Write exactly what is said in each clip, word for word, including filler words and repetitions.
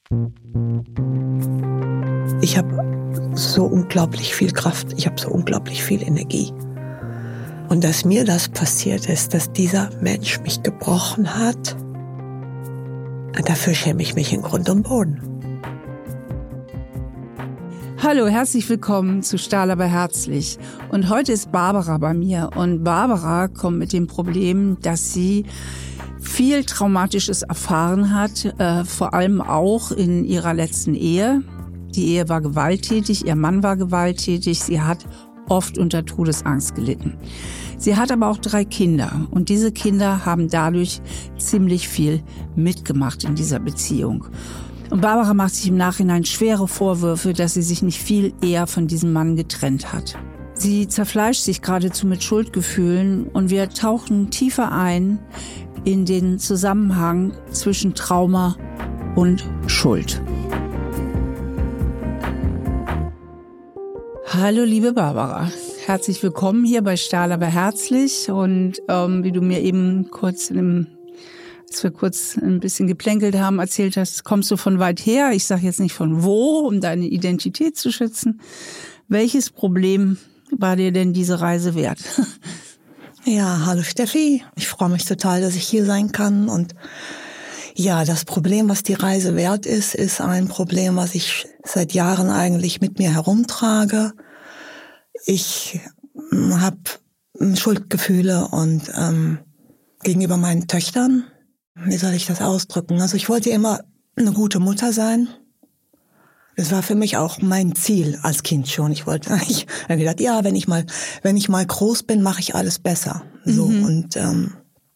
Ich habe so unglaublich viel Kraft, ich habe so unglaublich viel Energie. Und dass mir das passiert ist, dass dieser Mensch mich gebrochen hat, dafür schäme ich mich in Grund und Boden. Hallo, herzlich willkommen zu Stahl aber herzlich. Und heute ist Barbara bei mir. Und Barbara kommt mit dem Problem, dass sie viel Traumatisches erfahren hat, äh, vor allem auch in ihrer letzten Ehe. Die Ehe war gewalttätig, ihr Mann war gewalttätig, sie hat oft unter Todesangst gelitten. Sie hat aber auch drei Kinder und diese Kinder haben dadurch ziemlich viel mitgemacht in dieser Beziehung. Und Barbara macht sich im Nachhinein schwere Vorwürfe, dass sie sich nicht viel eher von diesem Mann getrennt hat. Sie zerfleischt sich geradezu mit Schuldgefühlen und wir tauchen tiefer ein in den Zusammenhang zwischen Trauma und Schuld. Hallo liebe Barbara, herzlich willkommen hier bei Stahl aber herzlich und ähm, wie du mir eben kurz in dem als wir kurz ein bisschen geplänkelt haben, erzählt hast, kommst du von weit her? Ich sage jetzt nicht von wo, um deine Identität zu schützen. Welches Problem war dir denn diese Reise wert? Ja, hallo Steffi. Ich freue mich total, dass ich hier sein kann. Und ja, das Problem, was die Reise wert ist, ist ein Problem, was ich seit Jahren eigentlich mit mir herumtrage. Ich habe Schuldgefühle und ähm, gegenüber meinen Töchtern. Wie soll ich das ausdrücken? Also ich wollte immer eine gute Mutter sein. Das war für mich auch mein Ziel als Kind schon. Ich wollte, ich habe gedacht, ja, wenn ich mal, wenn ich mal groß bin, mache ich alles besser. So mhm. und ähm,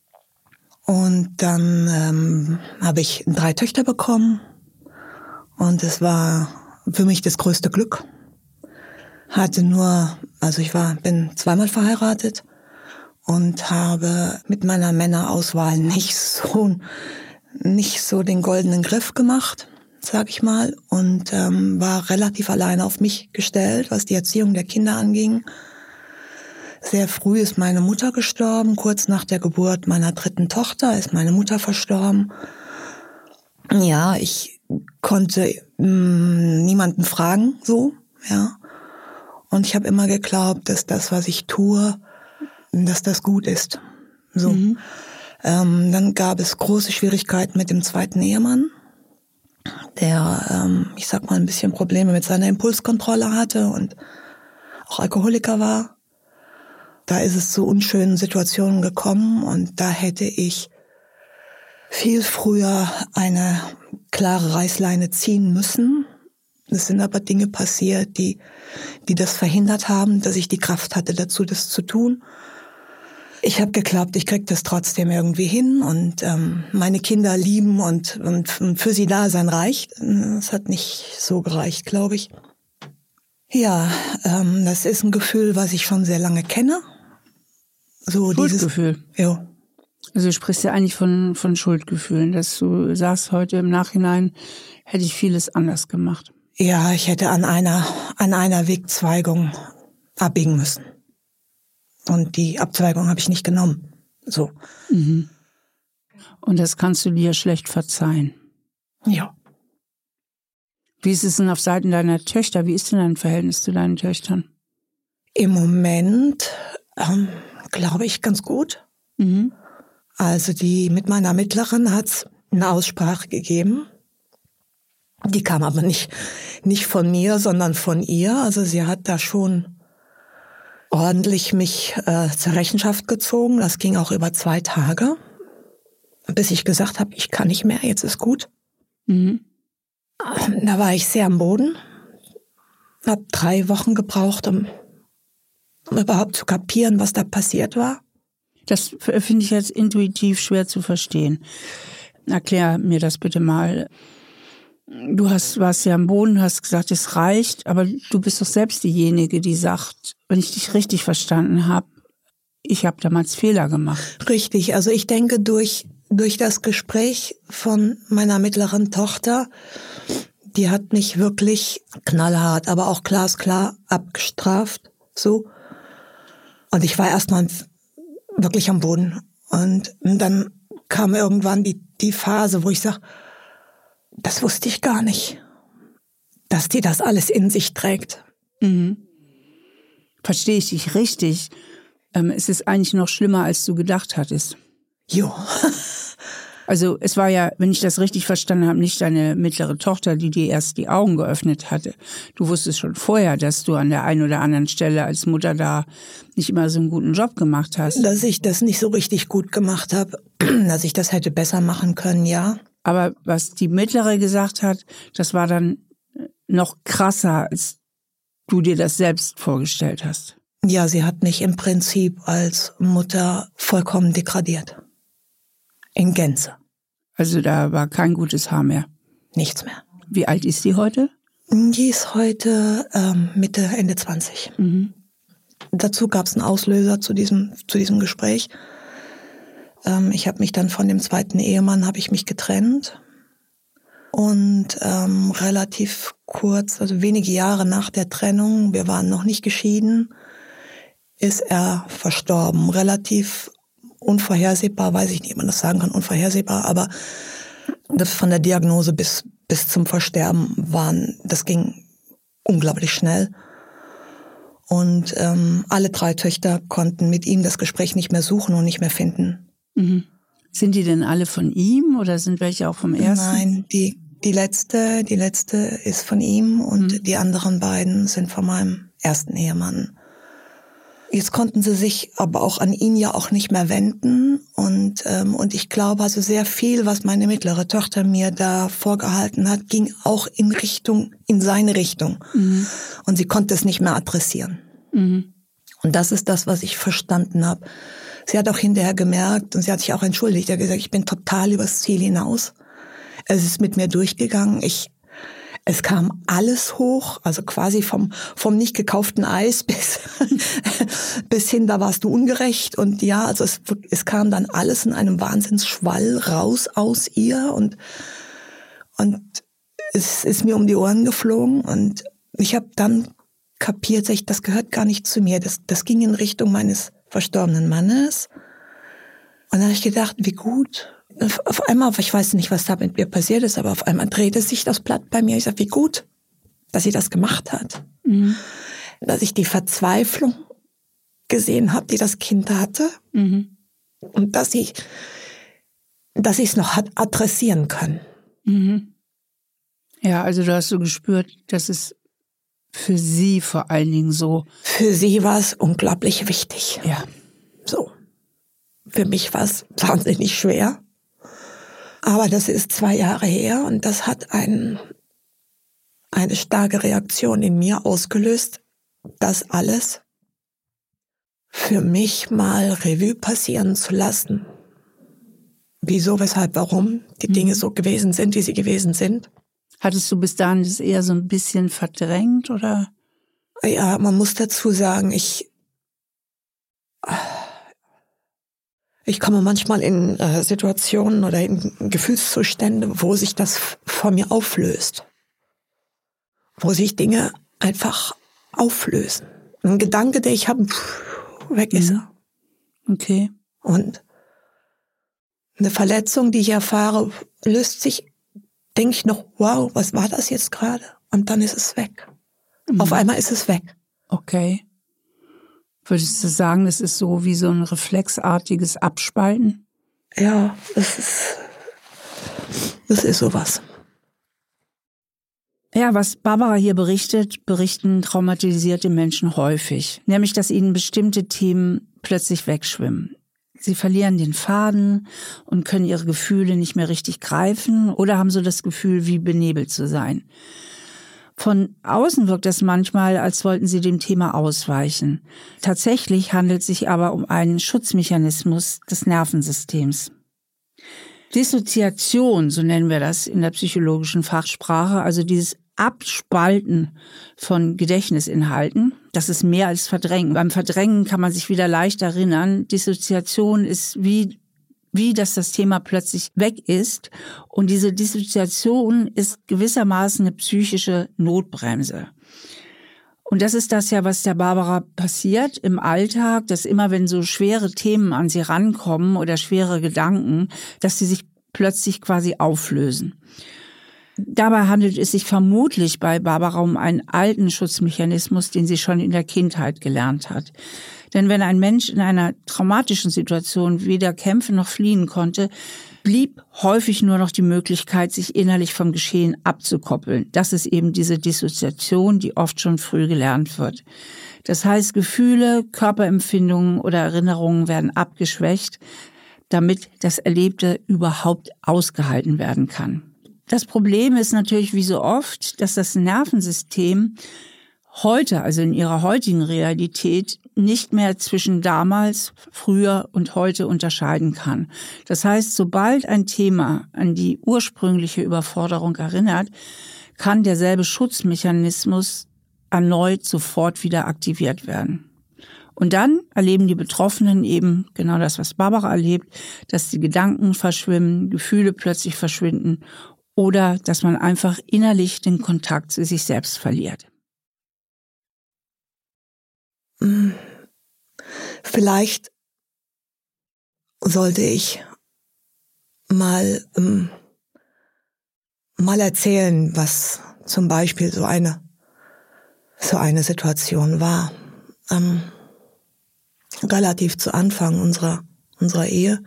und dann ähm, habe ich drei Töchter bekommen und es war für mich das größte Glück. Hatte nur, also ich war, bin zweimal verheiratet. Und habe mit meiner Männerauswahl nicht so nicht so den goldenen Griff gemacht, sag ich mal, und ähm, war relativ alleine auf mich gestellt, was die Erziehung der Kinder anging. Sehr früh ist meine Mutter gestorben, kurz nach der Geburt meiner dritten Tochter ist meine Mutter verstorben. Ja, ich konnte mh, niemanden fragen, so, ja. Und ich habe immer geglaubt, dass das, was ich tue, dass das gut ist. So. Mhm. Ähm, dann gab es große Schwierigkeiten mit dem zweiten Ehemann, der, ähm, ich sag mal, ein bisschen Probleme mit seiner Impulskontrolle hatte und auch Alkoholiker war. Da ist es zu unschönen Situationen gekommen und da hätte ich viel früher eine klare Reißleine ziehen müssen. Es sind aber Dinge passiert, die, die das verhindert haben, dass ich die Kraft hatte dazu, das zu tun. Ich habe geglaubt, ich krieg das trotzdem irgendwie hin und ähm, meine Kinder lieben und, und, und für sie da sein reicht. Das hat nicht so gereicht, glaube ich. Ja, ähm, das ist ein Gefühl, was ich schon sehr lange kenne. So Schuldgefühl. Dieses, ja. Also du sprichst ja eigentlich von, von Schuldgefühlen, dass du sagst, heute im Nachhinein hätte ich vieles anders gemacht. Ja, ich hätte an einer, an einer Wegzweigung abbiegen müssen. Und die Abzweigung habe ich nicht genommen. So. Mhm. Und das kannst du dir schlecht verzeihen. Ja. Wie ist es denn auf Seiten deiner Töchter? Wie ist denn dein Verhältnis zu deinen Töchtern? Im Moment ähm, glaube ich ganz gut. Mhm. Also die mit meiner Mittleren hat's eine Aussprache gegeben. Die kam aber nicht nicht von mir, sondern von ihr. Also sie hat da schon ordentlich mich äh, zur Rechenschaft gezogen. Das ging auch über zwei Tage, bis ich gesagt habe, ich kann nicht mehr, jetzt ist gut. Mhm. Da war ich sehr am Boden. Hab drei Wochen gebraucht, um, um überhaupt zu kapieren, was da passiert war. Das finde ich jetzt intuitiv schwer zu verstehen. Erklär mir das bitte mal. Du hast, warst ja am Boden, hast gesagt, es reicht, aber du bist doch selbst diejenige, die sagt, wenn ich dich richtig verstanden habe, ich habe damals Fehler gemacht. Richtig, also ich denke, durch, durch das Gespräch von meiner mittleren Tochter, die hat mich wirklich knallhart, aber auch glasklar abgestraft, so. Und ich war erstmal wirklich am Boden. Und dann kam irgendwann die, die Phase, wo ich sag, das wusste ich gar nicht, dass die das alles in sich trägt. Mhm. Verstehe ich dich richtig? Ähm, es ist eigentlich noch schlimmer, als du gedacht hattest. Jo. Also es war ja, wenn ich das richtig verstanden habe, nicht deine mittlere Tochter, die dir erst die Augen geöffnet hatte. Du wusstest schon vorher, dass du an der einen oder anderen Stelle als Mutter da nicht immer so einen guten Job gemacht hast. Dass ich das nicht so richtig gut gemacht habe, dass ich das hätte besser machen können, ja. Aber was die mittlere gesagt hat, das war dann noch krasser, als du dir das selbst vorgestellt hast. Ja, sie hat mich im Prinzip als Mutter vollkommen degradiert. In Gänze. Also da war kein gutes Haar mehr? Nichts mehr. Wie alt ist die heute? Die ist heute ähm, Mitte, Ende zwanzig. Mhm. Dazu gab es einen Auslöser zu diesem, zu diesem Gespräch. Ähm, ich habe mich dann von dem zweiten Ehemann, habe ich mich getrennt. Und ähm, relativ kurz, also wenige Jahre nach der Trennung, wir waren noch nicht geschieden, ist er verstorben. Relativ unvorhersehbar, weiß ich nicht, ob man das sagen kann, unvorhersehbar, aber das von der Diagnose bis, bis zum Versterben waren, das ging unglaublich schnell. Und ähm, alle drei Töchter konnten mit ihm das Gespräch nicht mehr suchen und nicht mehr finden. Mhm. Sind die denn alle von ihm oder sind welche auch vom ersten? Nein, die, die letzte, die letzte ist von ihm und mhm. die anderen beiden sind von meinem ersten Ehemann. Jetzt konnten sie sich aber auch an ihn ja auch nicht mehr wenden und ähm, und ich glaube, also sehr viel, was meine mittlere Tochter mir da vorgehalten hat, ging auch in Richtung, in seine Richtung. Mhm. Und sie konnte es nicht mehr adressieren. Mhm. Und das ist das, was ich verstanden habe. Sie hat auch hinterher gemerkt und sie hat sich auch entschuldigt. Sie hat gesagt, ich bin total übers Ziel hinaus. Es ist mit mir durchgegangen. Ich Es kam alles hoch, also quasi vom vom nicht gekauften Eis bis bis hin, da warst du ungerecht. Und ja, also es, es kam dann alles in einem Wahnsinnsschwall raus aus ihr und und es ist mir um die Ohren geflogen und ich habe dann kapiert, ich, das gehört gar nicht zu mir. Das das ging in Richtung meines verstorbenen Mannes. Und dann habe ich gedacht, wie gut. Auf einmal, ich weiß nicht, was da mit mir passiert ist, aber auf einmal drehte sich das Blatt bei mir. Ich sage, wie gut, dass sie das gemacht hat. Mhm. Dass ich die Verzweiflung gesehen habe, die das Kind hatte. Mhm. Und dass ich dass ich es noch hat adressieren können. Mhm. Ja, also du hast so gespürt, dass es für sie vor allen Dingen so... Für sie war es unglaublich wichtig. Ja. So. Für mich war es wahnsinnig schwer. Aber das ist zwei Jahre her und das hat ein, eine starke Reaktion in mir ausgelöst, das alles für mich mal Revue passieren zu lassen. Wieso, weshalb, warum die mhm. Dinge so gewesen sind, wie sie gewesen sind. Hattest du bis dahin das eher so ein bisschen verdrängt, oder? Ja, man muss dazu sagen, ich... Ich komme manchmal in äh, Situationen oder in Gefühlszustände, wo sich das vor mir auflöst. Wo sich Dinge einfach auflösen. Ein Gedanke, den ich habe, weg ist er. Okay. Und eine Verletzung, die ich erfahre, löst sich, denke ich noch, wow, was war das jetzt gerade? Und dann ist es weg. Mhm. Auf einmal ist es weg. Okay. Würdest du sagen, das ist so wie so ein reflexartiges Abspalten? Ja, das ist, das ist sowas. Ja, was Barbara hier berichtet, berichten traumatisierte Menschen häufig. Nämlich, dass ihnen bestimmte Themen plötzlich wegschwimmen. Sie verlieren den Faden und können ihre Gefühle nicht mehr richtig greifen oder haben so das Gefühl, wie benebelt zu sein. Von außen wirkt es manchmal, als wollten sie dem Thema ausweichen. Tatsächlich handelt es sich aber um einen Schutzmechanismus des Nervensystems. Dissoziation, so nennen wir das in der psychologischen Fachsprache, also dieses Abspalten von Gedächtnisinhalten, das ist mehr als Verdrängen. Beim Verdrängen kann man sich wieder leicht erinnern. Dissoziation ist wie wie dass das Thema plötzlich weg ist. Und diese Dissoziation ist gewissermaßen eine psychische Notbremse. Und das ist das ja, was der Barbara passiert im Alltag, dass immer, wenn so schwere Themen an sie rankommen oder schwere Gedanken, dass sie sich plötzlich quasi auflösen. Dabei handelt es sich vermutlich bei Barbara um einen alten Schutzmechanismus, den sie schon in der Kindheit gelernt hat. Denn wenn ein Mensch in einer traumatischen Situation weder kämpfen noch fliehen konnte, blieb häufig nur noch die Möglichkeit, sich innerlich vom Geschehen abzukoppeln. Das ist eben diese Dissoziation, die oft schon früh gelernt wird. Das heißt, Gefühle, Körperempfindungen oder Erinnerungen werden abgeschwächt, damit das Erlebte überhaupt ausgehalten werden kann. Das Problem ist natürlich wie so oft, dass das Nervensystem heute, also in ihrer heutigen Realität, nicht mehr zwischen damals, früher und heute unterscheiden kann. Das heißt, sobald ein Thema an die ursprüngliche Überforderung erinnert, kann derselbe Schutzmechanismus erneut sofort wieder aktiviert werden. Und dann erleben die Betroffenen eben genau das, was Barbara erlebt, dass die Gedanken verschwimmen, Gefühle plötzlich verschwinden oder dass man einfach innerlich den Kontakt zu sich selbst verliert. Vielleicht sollte ich mal, ähm, mal erzählen, was zum Beispiel so eine, so eine Situation war. Ähm, relativ zu Anfang unserer, unserer Ehe,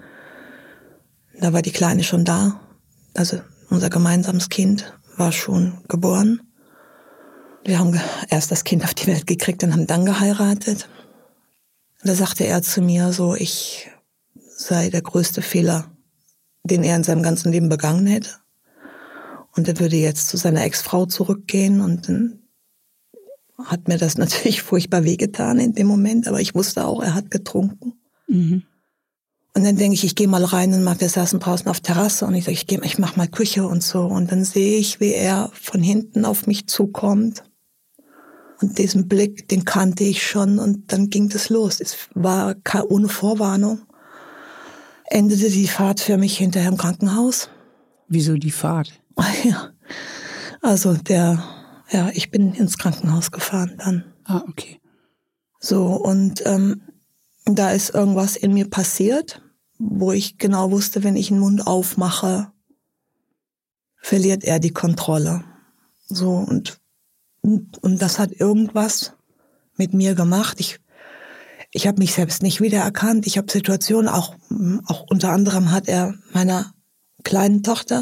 da war die Kleine schon da, also unser gemeinsames Kind war schon geboren. Wir haben erst das Kind auf die Welt gekriegt und haben dann geheiratet. Da sagte er zu mir so, ich sei der größte Fehler, den er in seinem ganzen Leben begangen hätte. Und er würde jetzt zu seiner Ex-Frau zurückgehen. Und dann hat mir das natürlich furchtbar wehgetan in dem Moment. Aber ich wusste auch, er hat getrunken. Mhm. Und dann denke ich, ich gehe mal rein und mach, wir saßen draußen auf Terrasse und ich sage, ich gehe, ich mach mal Küche und so. Und dann sehe ich, wie er von hinten auf mich zukommt. Und diesen Blick, den kannte ich schon und dann ging das los. Es war ohne Vorwarnung. Endete die Fahrt für mich hinterher im Krankenhaus. Wieso die Fahrt? Ja, also der, ja, ich bin ins Krankenhaus gefahren dann. Ah, okay. So, und ähm, da ist irgendwas in mir passiert, wo ich genau wusste, wenn ich den Mund aufmache, verliert er die Kontrolle. So, und Und das hat irgendwas mit mir gemacht. Ich, ich habe mich selbst nicht wiedererkannt. Ich habe Situationen, auch, auch unter anderem hat er meiner kleinen Tochter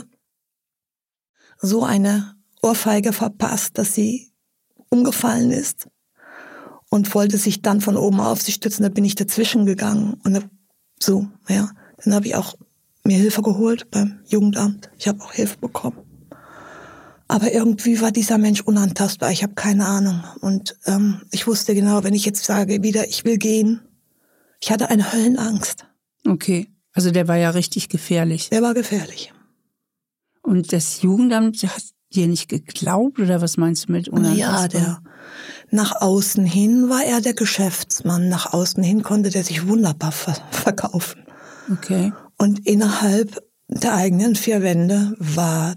so eine Ohrfeige verpasst, dass sie umgefallen ist und wollte sich dann von oben auf sich stützen. Da bin ich dazwischen gegangen. Und so, ja, dann habe ich auch mir Hilfe geholt beim Jugendamt. Ich habe auch Hilfe bekommen. Aber irgendwie war dieser Mensch unantastbar. Ich habe keine Ahnung. Und ähm, ich wusste genau, wenn ich jetzt sage wieder, ich will gehen, ich hatte eine Höllenangst. Okay, also der war ja richtig gefährlich. Der war gefährlich. Und das Jugendamt hat dir nicht geglaubt, oder was meinst du mit unantastbar? Ja, der nach außen hin war er der Geschäftsmann. Nach außen hin konnte der sich wunderbar ver- verkaufen. Okay. Und innerhalb der eigenen vier Wände war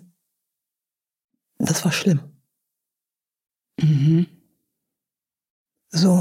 Das war schlimm. Mhm. So.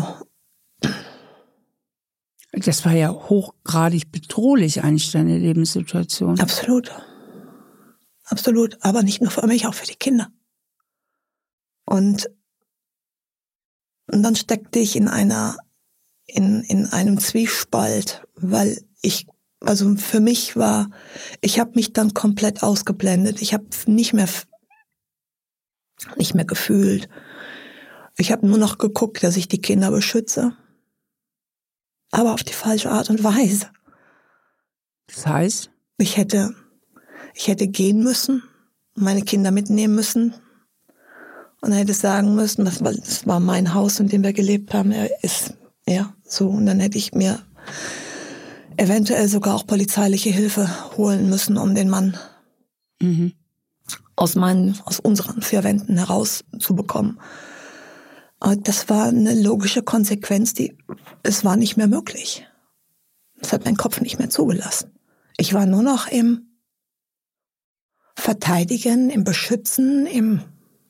Das war ja hochgradig bedrohlich eigentlich, deine Lebenssituation. Absolut. Absolut. Aber nicht nur für mich, auch für die Kinder. Und, und dann steckte ich in einer, in, in einem Zwiespalt, weil ich, also für mich war, ich habe mich dann komplett ausgeblendet. Ich habe nicht mehr nicht mehr gefühlt. Ich habe nur noch geguckt, dass ich die Kinder beschütze. Aber auf die falsche Art und Weise. Das heißt? Ich hätte, ich hätte gehen müssen, meine Kinder mitnehmen müssen. Und dann hätte ich sagen müssen, das war, das war mein Haus, in dem wir gelebt haben. Er ist, ja, so. Und dann hätte ich mir eventuell sogar auch polizeiliche Hilfe holen müssen, um den Mann Mhm. aus meinen, aus unseren vier Wänden herauszubekommen. Aber das war eine logische Konsequenz, die, es war nicht mehr möglich. Das hat mein Kopf nicht mehr zugelassen. Ich war nur noch im Verteidigen, im Beschützen, im,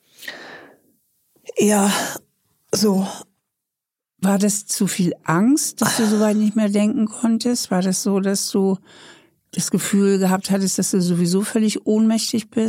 eher so. War das zu viel Angst, dass du so weit nicht mehr denken konntest? War das so, dass du das Gefühl gehabt hattest, dass du sowieso völlig ohnmächtig bist?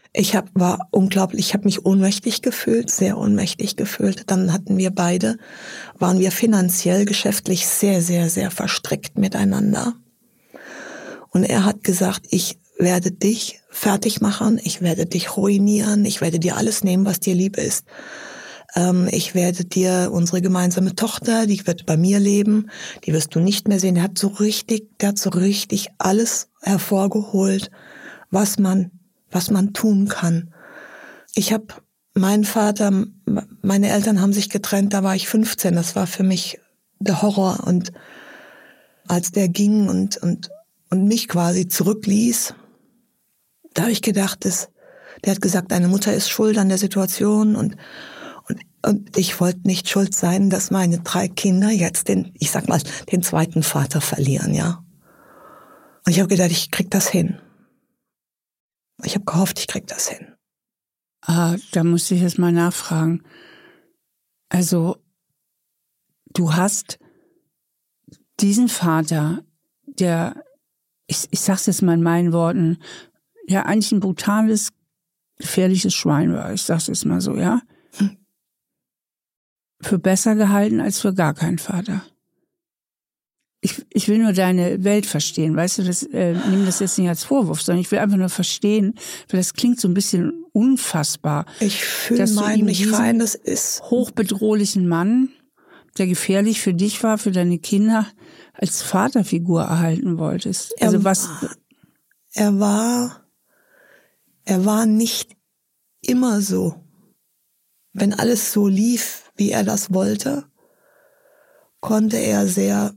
Ich hab, war unglaublich, ich habe mich ohnmächtig gefühlt, sehr ohnmächtig gefühlt. Dann hatten wir beide, waren wir finanziell, geschäftlich sehr, sehr, sehr verstrickt miteinander. Und er hat gesagt, ich werde dich fertig machen, ich werde dich ruinieren, ich werde dir alles nehmen, was dir lieb ist. Ähm, ich werde dir unsere gemeinsame Tochter, die wird bei mir leben, die wirst du nicht mehr sehen. Der hat so richtig, der hat so richtig alles hervorgeholt, was man, was man tun kann. Ich habe meinen Vater, meine Eltern haben sich getrennt, da war ich fünfzehn, das war für mich der Horror. Und als der ging und, und, und mich quasi zurückließ, da habe ich gedacht, das, der hat gesagt, deine Mutter ist schuld an der Situation und, und, und ich wollte nicht schuld sein, dass meine drei Kinder jetzt den, ich sag mal, den zweiten Vater verlieren, ja. Und ich habe gedacht, ich krieg das hin. Ich habe gehofft, ich krieg das hin. Ah, da muss ich jetzt mal nachfragen. Also, du hast diesen Vater, der, ich, ich sag's jetzt mal in meinen Worten, ja eigentlich ein brutales, gefährliches Schwein war, ich sag's jetzt mal so, ja? Hm. Für besser gehalten als für gar keinen Vater. Ich, ich will nur deine Welt verstehen, weißt du, das, äh, nimm das jetzt nicht als Vorwurf, sondern ich will einfach nur verstehen, weil das klingt so ein bisschen unfassbar. Ich fühle mein mich rein, das ist hochbedrohlichen Mann, der gefährlich für dich war, für deine Kinder, als Vaterfigur erhalten wolltest. Also er was? War, er war, er war nicht immer so. Wenn alles so lief, wie er das wollte, konnte er sehr,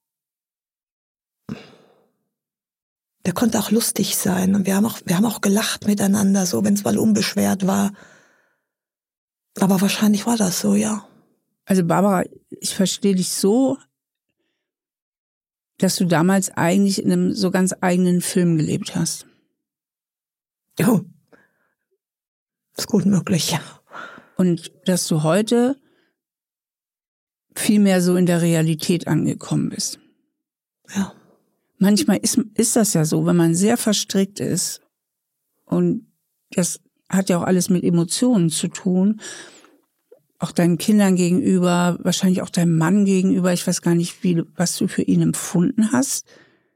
der konnte auch lustig sein. Und wir haben auch, wir haben auch gelacht miteinander, so, wenn es mal unbeschwert war. Aber wahrscheinlich war das so, ja. Also Barbara, ich verstehe dich so, dass du damals eigentlich in einem so ganz eigenen Film gelebt hast. Oh, ist gut möglich, ja. Und dass du heute viel mehr so in der Realität angekommen bist. Ja. Manchmal ist, ist das ja so, wenn man sehr verstrickt ist, und das hat ja auch alles mit Emotionen zu tun, auch deinen Kindern gegenüber, wahrscheinlich auch deinem Mann gegenüber, ich weiß gar nicht, wie, was du für ihn empfunden hast.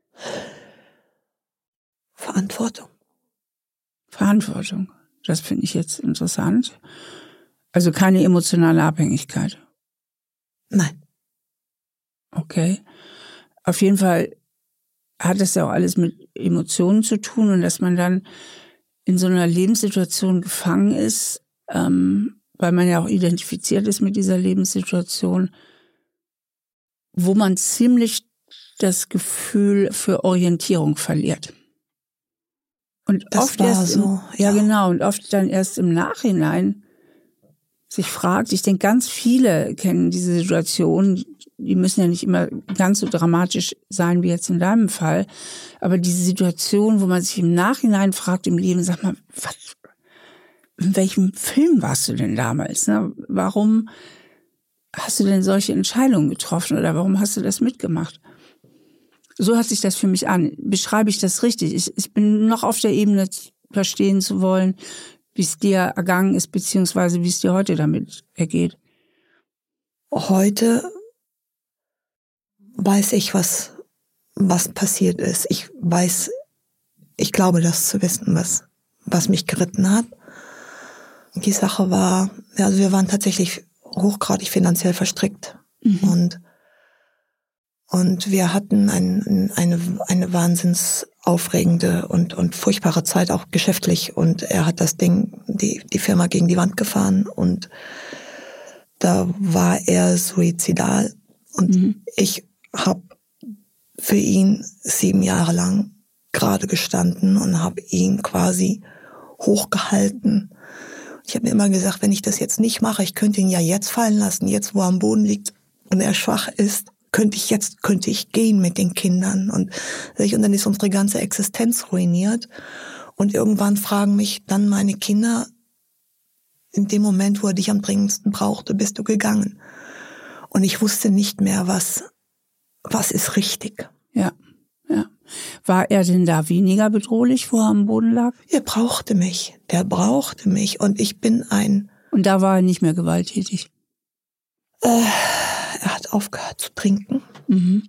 Verantwortung. Verantwortung, das finde ich jetzt interessant. Also keine emotionale Abhängigkeit. Nein. Okay. Auf jeden Fall hat das ja auch alles mit Emotionen zu tun, und dass man dann in so einer Lebenssituation gefangen ist, ähm, weil man ja auch identifiziert ist mit dieser Lebenssituation, wo man ziemlich das Gefühl für Orientierung verliert. Und das oft war erst im, so, ja. ja genau, und oft dann erst im Nachhinein sich fragt, ich denke, ganz viele kennen diese Situation, die müssen ja nicht immer ganz so dramatisch sein wie jetzt in deinem Fall, aber diese Situation, wo man sich im Nachhinein fragt im Leben, sag mal, was, in welchem Film warst du denn damals? Ne? Warum hast du denn solche Entscheidungen getroffen oder warum hast du das mitgemacht? So hört sich das für mich an. Beschreibe ich das richtig? Ich, ich bin noch auf der Ebene, verstehen zu wollen, wie es dir ergangen ist, beziehungsweise wie es dir heute damit ergeht. Heute weiß ich, was, was passiert ist. Ich weiß, ich glaube, das zu wissen, was, was mich geritten hat. Die Sache war, also wir waren tatsächlich hochgradig finanziell verstrickt. Mhm. Und, und wir hatten ein, eine, eine wahnsinns aufregende und, und furchtbare Zeit, auch geschäftlich. Und er hat das Ding, die, die Firma gegen die Wand gefahren. Und da war er suizidal. Und mhm. ich habe für ihn sieben Jahre lang gerade gestanden und habe ihn quasi hochgehalten. Ich habe mir immer gesagt, wenn ich das jetzt nicht mache, ich könnte ihn ja jetzt fallen lassen, jetzt wo er am Boden liegt und er schwach ist, könnte ich jetzt, könnte ich gehen mit den Kindern. Und, und dann ist unsere ganze Existenz ruiniert. Und irgendwann fragen mich dann meine Kinder, in dem Moment, wo er dich am dringendsten brauchte, bist du gegangen. Und ich wusste nicht mehr, was, was ist richtig. Ja, ja. War er denn da weniger bedrohlich, wo er am Boden lag? Er brauchte mich. Der brauchte mich. Und ich bin ein... Und da war er nicht mehr gewalttätig? Äh, er hat aufgehört zu trinken. Mhm.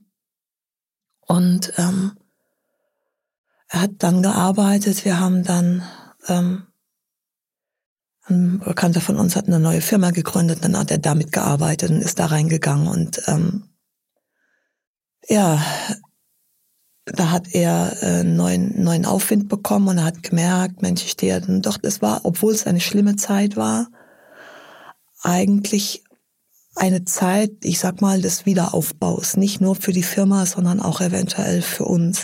Und ähm, er hat dann gearbeitet. Wir haben dann... Ähm, ein Bekannter von uns hat eine neue Firma gegründet. Dann hat er damit gearbeitet und ist da reingegangen. Und ähm, ja... Da hat er äh, neuen, neuen Aufwind bekommen und er hat gemerkt, Mensch, ich stehe dann doch, das war, obwohl es eine schlimme Zeit war, eigentlich eine Zeit, ich sag mal, des Wiederaufbaus. Nicht nur für die Firma, sondern auch eventuell für uns.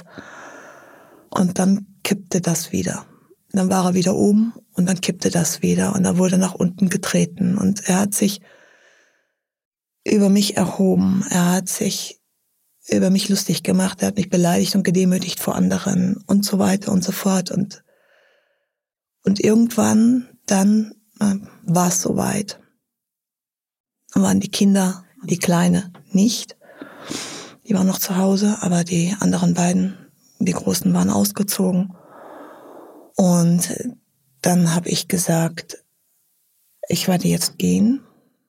Und dann kippte das wieder. Dann war er wieder oben und dann kippte das wieder und dann wurde er nach unten getreten. Und er hat sich über mich erhoben. Er hat sich über mich lustig gemacht, er hat mich beleidigt und gedemütigt vor anderen und so weiter und so fort. Und, und irgendwann dann äh, war es soweit. Dann waren die Kinder, die Kleine nicht, die waren noch zu Hause, aber die anderen beiden, die Großen, waren ausgezogen. Und dann habe ich gesagt, ich werde jetzt gehen.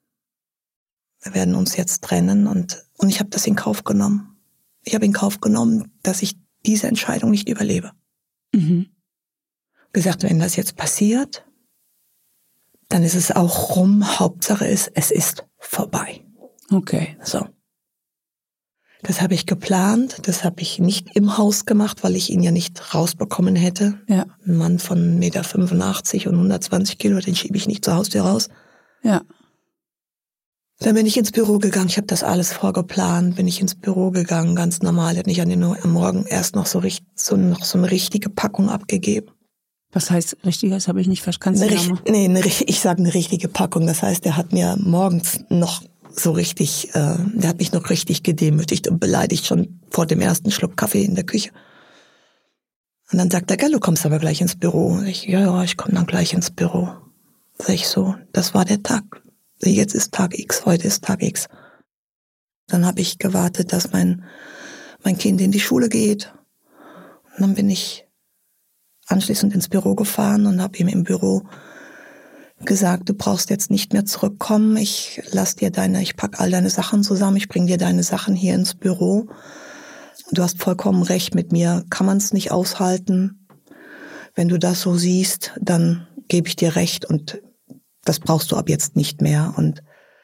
Wir werden uns jetzt trennen und, und ich habe das in Kauf genommen. Ich habe in Kauf genommen, dass ich diese Entscheidung nicht überlebe. Mhm. Gesagt, wenn das jetzt passiert, dann ist es auch rum. Hauptsache ist, es ist vorbei. Okay. So. Das habe ich geplant. Das habe ich nicht im Haus gemacht, weil ich ihn ja nicht rausbekommen hätte. Ja. Ein Mann von eins Komma fünfundachtzig Meter und hundertzwanzig Kilo, den schiebe ich nicht zur Haustür raus. Ja. Dann bin ich ins Büro gegangen, ich habe das alles vorgeplant, bin ich ins Büro gegangen, ganz normal. Er hat nicht an den am Morgen erst noch so, so, noch so eine richtige Packung abgegeben. Was heißt richtiger? Das habe ich nicht verstanden. Eine, nee, eine, ich sage eine richtige Packung. Das heißt, er hat mir morgens noch so richtig, äh, der hat mich noch richtig gedemütigt und beleidigt, schon vor dem ersten Schluck Kaffee in der Küche. Und dann sagt er, gell, du kommst aber gleich ins Büro. Und ich, ja, ja, ich komme dann gleich ins Büro. Sag ich so, das war der Tag. Jetzt ist Tag X, heute ist Tag X. Dann habe ich gewartet, dass mein, mein Kind in die Schule geht. Und dann bin ich anschließend ins Büro gefahren und habe ihm im Büro gesagt, du brauchst jetzt nicht mehr zurückkommen. Ich lass dir deine, ich pack all deine Sachen zusammen, ich bring dir deine Sachen hier ins Büro. Du hast vollkommen recht, mit mir kann man es nicht aushalten. Wenn du das so siehst, dann gebe ich dir recht und das brauchst du ab jetzt nicht mehr. Und,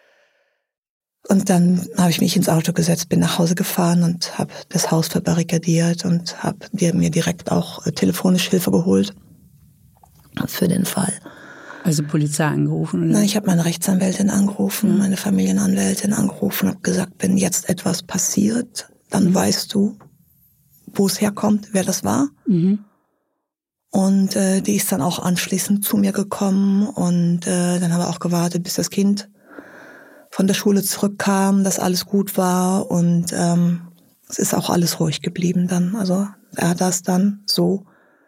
und dann habe ich mich ins Auto gesetzt, bin nach Hause gefahren und habe das Haus verbarrikadiert und habe mir direkt auch telefonisch Hilfe geholt für den Fall. Also Polizei angerufen? Oder? Nein, ich habe meine Rechtsanwältin angerufen, mhm. meine Familienanwältin angerufen und habe gesagt, wenn jetzt etwas passiert, dann mhm. weißt du, wo es herkommt, wer das war. Mhm. Und äh, die ist dann auch anschließend zu mir gekommen und äh, dann haben wir auch gewartet, bis das Kind von der Schule zurückkam, dass alles gut war und ähm, es ist auch alles ruhig geblieben dann. Also er hat das dann so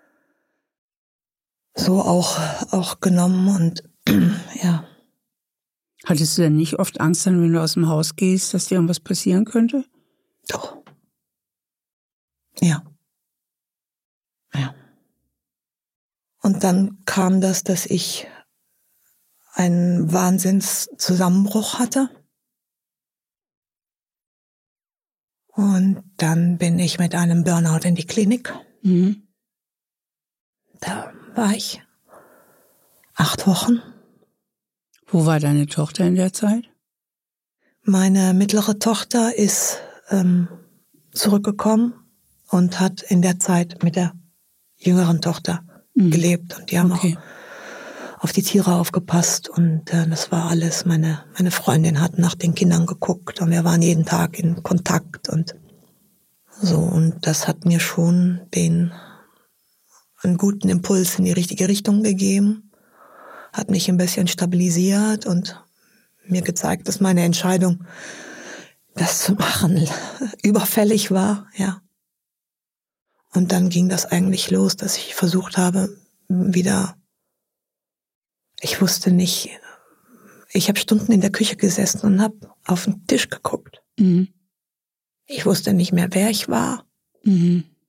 so auch auch genommen und ja. Hattest du denn nicht oft Angst, dann, wenn du aus dem Haus gehst, dass dir irgendwas passieren könnte? Doch. Ja. Ja. Und dann kam das, dass ich einen Wahnsinnszusammenbruch hatte. Und dann bin ich mit einem Burnout in die Klinik. Mhm. Da war ich acht Wochen. Wo war deine Tochter in der Zeit? Meine mittlere Tochter ist ähm, zurückgekommen und hat in der Zeit mit der jüngeren Tochter mhm. gelebt. Und die haben okay. auch auf die Tiere aufgepasst. Und äh, das war alles. Meine, meine Freundin hat nach den Kindern geguckt. Und wir waren jeden Tag in Kontakt. Und so. Und das hat mir schon den einen guten Impuls in die richtige Richtung gegeben. Hat mich ein bisschen stabilisiert und mir gezeigt, dass meine Entscheidung, das zu machen, überfällig war, ja. Und dann ging das eigentlich los, dass ich versucht habe, wieder, ich wusste nicht, ich habe Stunden in der Küche gesessen und habe auf den Tisch geguckt. Mhm. Ich wusste nicht mehr, wer ich war. Mhm.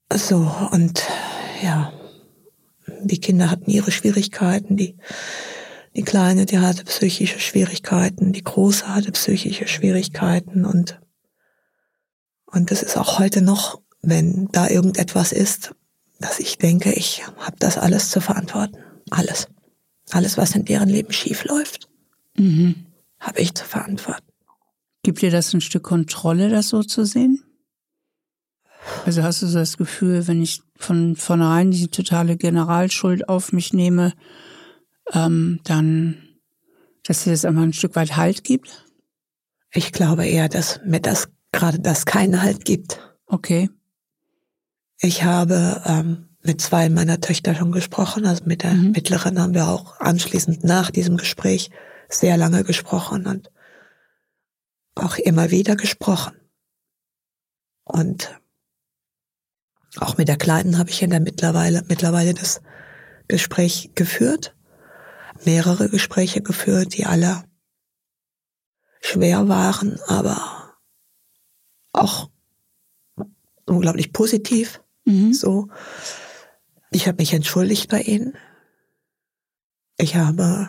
So, und ja, die Kinder hatten ihre Schwierigkeiten, die, die Kleine, die hatte psychische Schwierigkeiten, die Große hatte psychische Schwierigkeiten und, und das ist auch heute noch, wenn da irgendetwas ist, dass ich denke, ich habe das alles zu verantworten. Alles. Alles, was in deren Leben schief läuft, mhm. habe ich zu verantworten. Gibt dir das ein Stück Kontrolle, das so zu sehen? Also hast du so das Gefühl, wenn ich von vornherein die totale Generalschuld auf mich nehme, ähm, dann, dass dir das einfach ein Stück weit Halt gibt? Ich glaube eher, dass mir das gerade das keinen Halt gibt. Okay. Ich habe ähm, mit zwei meiner Töchter schon gesprochen, also mit der mhm. mittleren haben wir auch anschließend nach diesem Gespräch sehr lange gesprochen und auch immer wieder gesprochen. Und auch mit der Kleinen habe ich in der mittlerweile, mittlerweile das Gespräch geführt, mehrere Gespräche geführt, die alle schwer waren, aber auch unglaublich positiv. Mhm. So, ich habe mich entschuldigt bei ihnen. Ich habe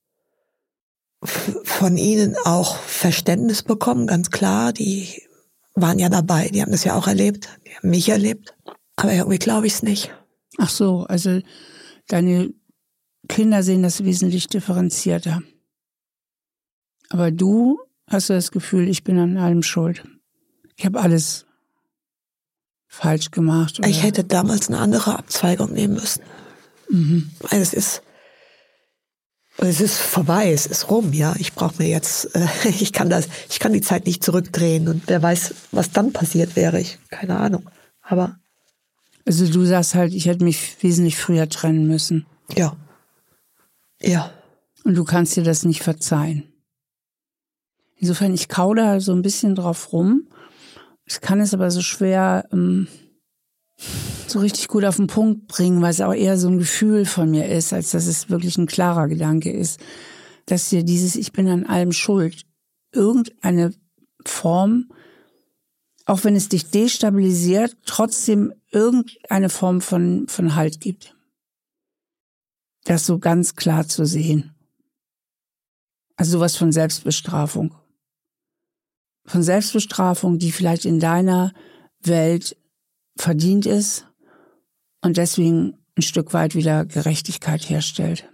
f- von ihnen auch Verständnis bekommen, ganz klar. Die waren ja dabei, die haben das ja auch erlebt, die haben mich erlebt. Aber irgendwie glaube ich es nicht. Ach so, also deine Kinder sehen das wesentlich differenzierter. Aber du hast das Gefühl, ich bin an allem schuld. Ich habe alles falsch gemacht. Oder? Ich hätte damals eine andere Abzweigung nehmen müssen. Mhm. Weil es ist, es ist vorbei, es ist rum, ja. Ich brauche mir jetzt, äh, ich kann das, ich kann die Zeit nicht zurückdrehen und wer weiß, was dann passiert wäre. Ich, keine Ahnung. Aber also du sagst halt, ich hätte mich wesentlich früher trennen müssen. Ja. Ja. Und du kannst dir das nicht verzeihen. Insofern, ich kau da so ein bisschen drauf rum. Ich kann es aber so schwer ähm, so richtig gut auf den Punkt bringen, weil es auch eher so ein Gefühl von mir ist, als dass es wirklich ein klarer Gedanke ist. Dass dir dieses Ich bin an allem schuld, irgendeine Form, auch wenn es dich destabilisiert, trotzdem irgendeine Form von, von Halt gibt. Das so ganz klar zu sehen. Also sowas von Selbstbestrafung. Von Selbstbestrafung, die vielleicht in deiner Welt verdient ist und deswegen ein Stück weit wieder Gerechtigkeit herstellt.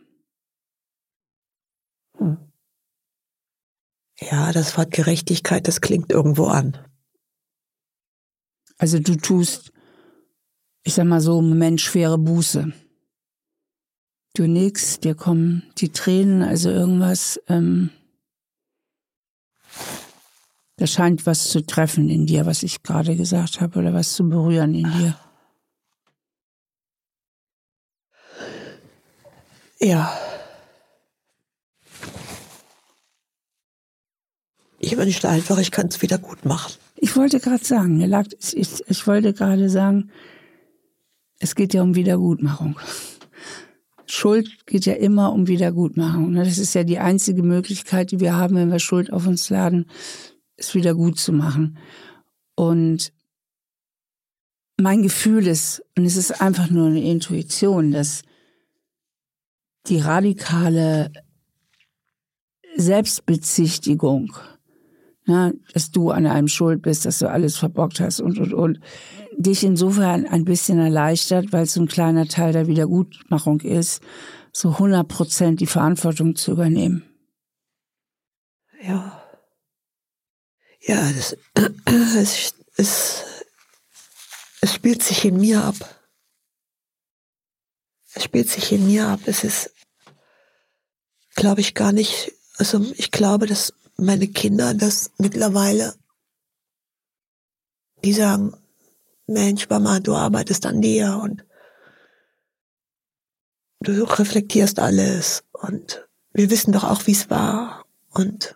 Hm. Ja, das Wort Gerechtigkeit, das klingt irgendwo an. Also du tust, ich sag mal so, im Moment schwere Buße. Du nix, dir kommen die Tränen, also irgendwas, ähm, da scheint was zu treffen in dir, was ich gerade gesagt habe, oder was zu berühren in dir. Ja. Ich wünschte einfach, ich kann es wieder gut machen. Ich wollte gerade sagen, mir lag, ich, ich wollte gerade sagen, es geht ja um Wiedergutmachung. Schuld geht ja immer um Wiedergutmachung. Das ist ja die einzige Möglichkeit, die wir haben, wenn wir Schuld auf uns laden, es wieder gut zu machen. Und mein Gefühl ist, und es ist einfach nur eine Intuition, dass die radikale Selbstbezichtigung, ja, dass du an einem schuld bist, dass du alles verbockt hast und, und, und, dich insofern ein bisschen erleichtert, weil es so ein kleiner Teil der Wiedergutmachung ist, so hundert Prozent die Verantwortung zu übernehmen. Ja. Ja, das, es, es, es spielt sich in mir ab. Es spielt sich in mir ab. Es ist, glaube ich, gar nicht, also ich glaube, dass meine Kinder das mittlerweile, die sagen, Mensch, Mama, du arbeitest an dir und du reflektierst alles und wir wissen doch auch, wie es war. Und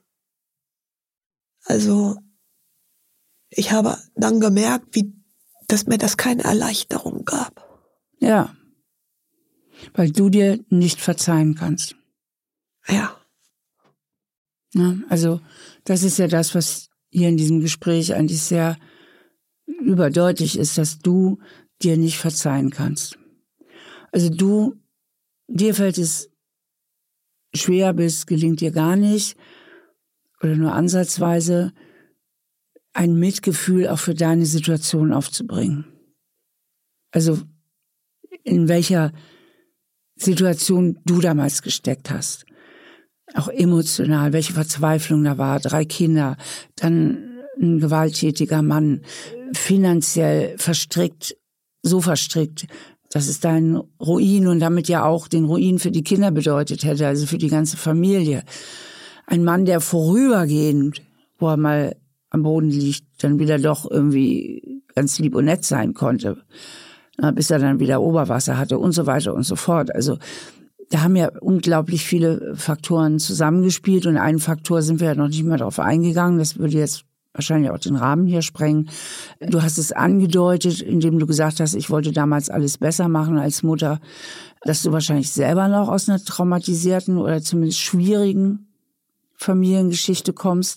also ich habe dann gemerkt, wie, dass mir das keine Erleichterung gab. Ja, weil du dir nicht verzeihen kannst. Ja. Ja, also das ist ja das, was hier in diesem Gespräch eigentlich sehr überdeutlich ist, dass du dir nicht verzeihen kannst. Also du, dir fällt es schwer, bis gelingt dir gar nicht oder nur ansatzweise, ein Mitgefühl auch für deine Situation aufzubringen. Also in welcher Situation du damals gesteckt hast. Auch emotional, welche Verzweiflung da war. Drei Kinder, dann ein gewalttätiger Mann, finanziell verstrickt, so verstrickt, dass es dein Ruin und damit ja auch den Ruin für die Kinder bedeutet hätte, also für die ganze Familie. Ein Mann, der vorübergehend, wo er mal am Boden liegt, dann wieder doch irgendwie ganz lieb und nett sein konnte, bis er dann wieder Oberwasser hatte und so weiter und so fort. Also da haben ja unglaublich viele Faktoren zusammengespielt und einen Faktor sind wir ja noch nicht mehr drauf eingegangen, das würde jetzt wahrscheinlich auch den Rahmen hier sprengen. Du hast es angedeutet, indem du gesagt hast, ich wollte damals alles besser machen als Mutter, dass du wahrscheinlich selber noch aus einer traumatisierten oder zumindest schwierigen Familiengeschichte kommst.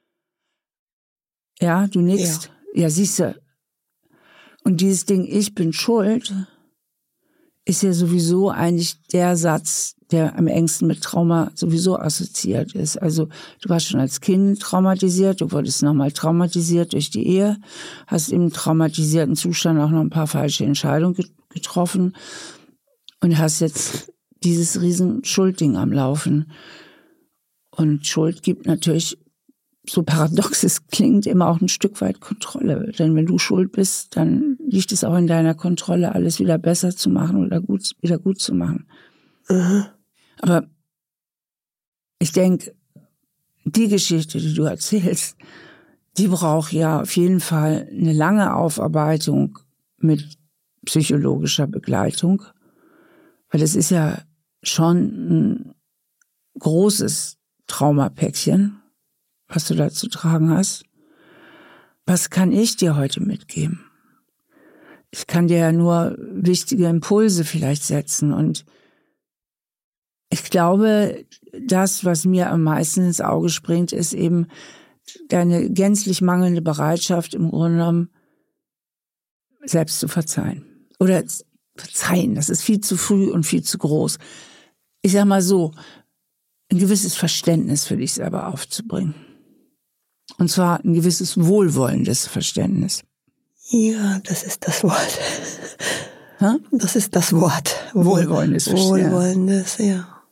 Ja, du nickst. Ja, ja, siehst du. Und dieses Ding, ich bin schuld, ist ja sowieso eigentlich der Satz, der am engsten mit Trauma sowieso assoziiert ist. Also du warst schon als Kind traumatisiert, du wurdest nochmal traumatisiert durch die Ehe, hast im traumatisierten Zustand auch noch ein paar falsche Entscheidungen getroffen und hast jetzt dieses riesen Schuldding am Laufen. Und Schuld gibt natürlich, so paradox es klingt, immer auch ein Stück weit Kontrolle. Denn wenn du schuld bist, dann liegt es auch in deiner Kontrolle, alles wieder besser zu machen oder gut, wieder gut zu machen. Mhm. Aber ich denke, die Geschichte, die du erzählst, die braucht ja auf jeden Fall eine lange Aufarbeitung mit psychologischer Begleitung. Weil es ist ja schon ein großes Traumapäckchen, was du da zu tragen hast. Was kann ich dir heute mitgeben? Ich kann dir ja nur wichtige Impulse vielleicht setzen. Und ich glaube, das, was mir am meisten ins Auge springt, ist eben deine gänzlich mangelnde Bereitschaft, im Grunde genommen selbst zu verzeihen. Oder verzeihen, das ist viel zu früh und viel zu groß. Ich sag mal so, ein gewisses Verständnis für dich selber aufzubringen. Und zwar ein gewisses wohlwollendes Verständnis. Ja, das ist das Wort. Ha? Das ist das Wort. Wohlwollendes Verständnis. Wohlwollendes, ja.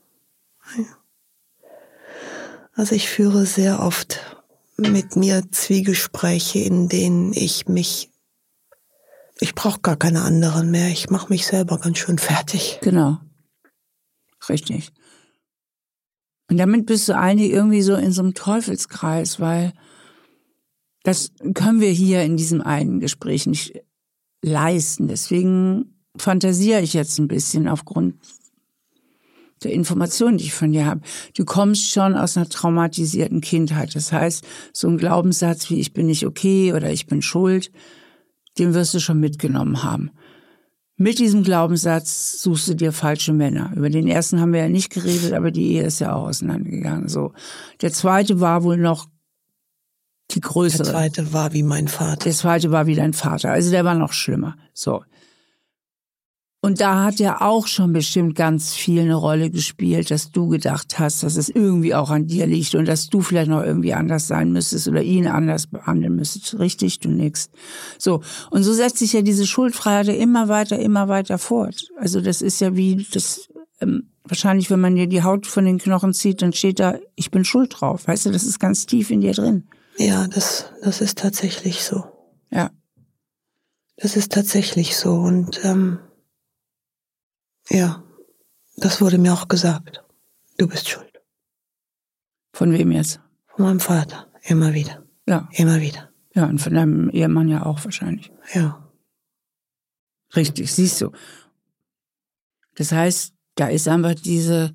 Also ich führe sehr oft mit mir Zwiegespräche, in denen ich mich, ich brauche gar keine anderen mehr. Ich mache mich selber ganz schön fertig. Genau. Richtig. Und damit bist du eigentlich irgendwie so in so einem Teufelskreis, weil das können wir hier in diesem einen Gespräch nicht leisten. Deswegen fantasiere ich jetzt ein bisschen aufgrund der Informationen, die ich von dir habe. Du kommst schon aus einer traumatisierten Kindheit. Das heißt, so ein Glaubenssatz wie ich bin nicht okay oder ich bin schuld, den wirst du schon mitgenommen haben. Mit diesem Glaubenssatz suchst du dir falsche Männer. Über den ersten haben wir ja nicht geredet, aber die Ehe ist ja auch auseinandergegangen. So. Der zweite war wohl noch die größere. Der zweite war wie mein Vater. Der zweite war wie dein Vater. Also der war noch schlimmer. So. Und da hat ja auch schon bestimmt ganz viel eine Rolle gespielt, dass du gedacht hast, dass es irgendwie auch an dir liegt und dass du vielleicht noch irgendwie anders sein müsstest oder ihn anders behandeln müsstest. Richtig, du nix. So. Und so setzt sich ja diese Schuldfreiheit immer weiter, immer weiter fort. Also das ist ja wie das, ähm, wahrscheinlich, wenn man dir die Haut von den Knochen zieht, dann steht da, ich bin schuld drauf. Weißt du, das ist ganz tief in dir drin. Ja, das, das ist tatsächlich so. Ja. Das ist tatsächlich so und, ähm, ja, das wurde mir auch gesagt. Du bist schuld. Von wem jetzt? Von meinem Vater. Immer wieder. Ja. Immer wieder. Ja, und von deinem Ehemann ja auch wahrscheinlich. Ja. Richtig, siehst du. Das heißt, da ist einfach diese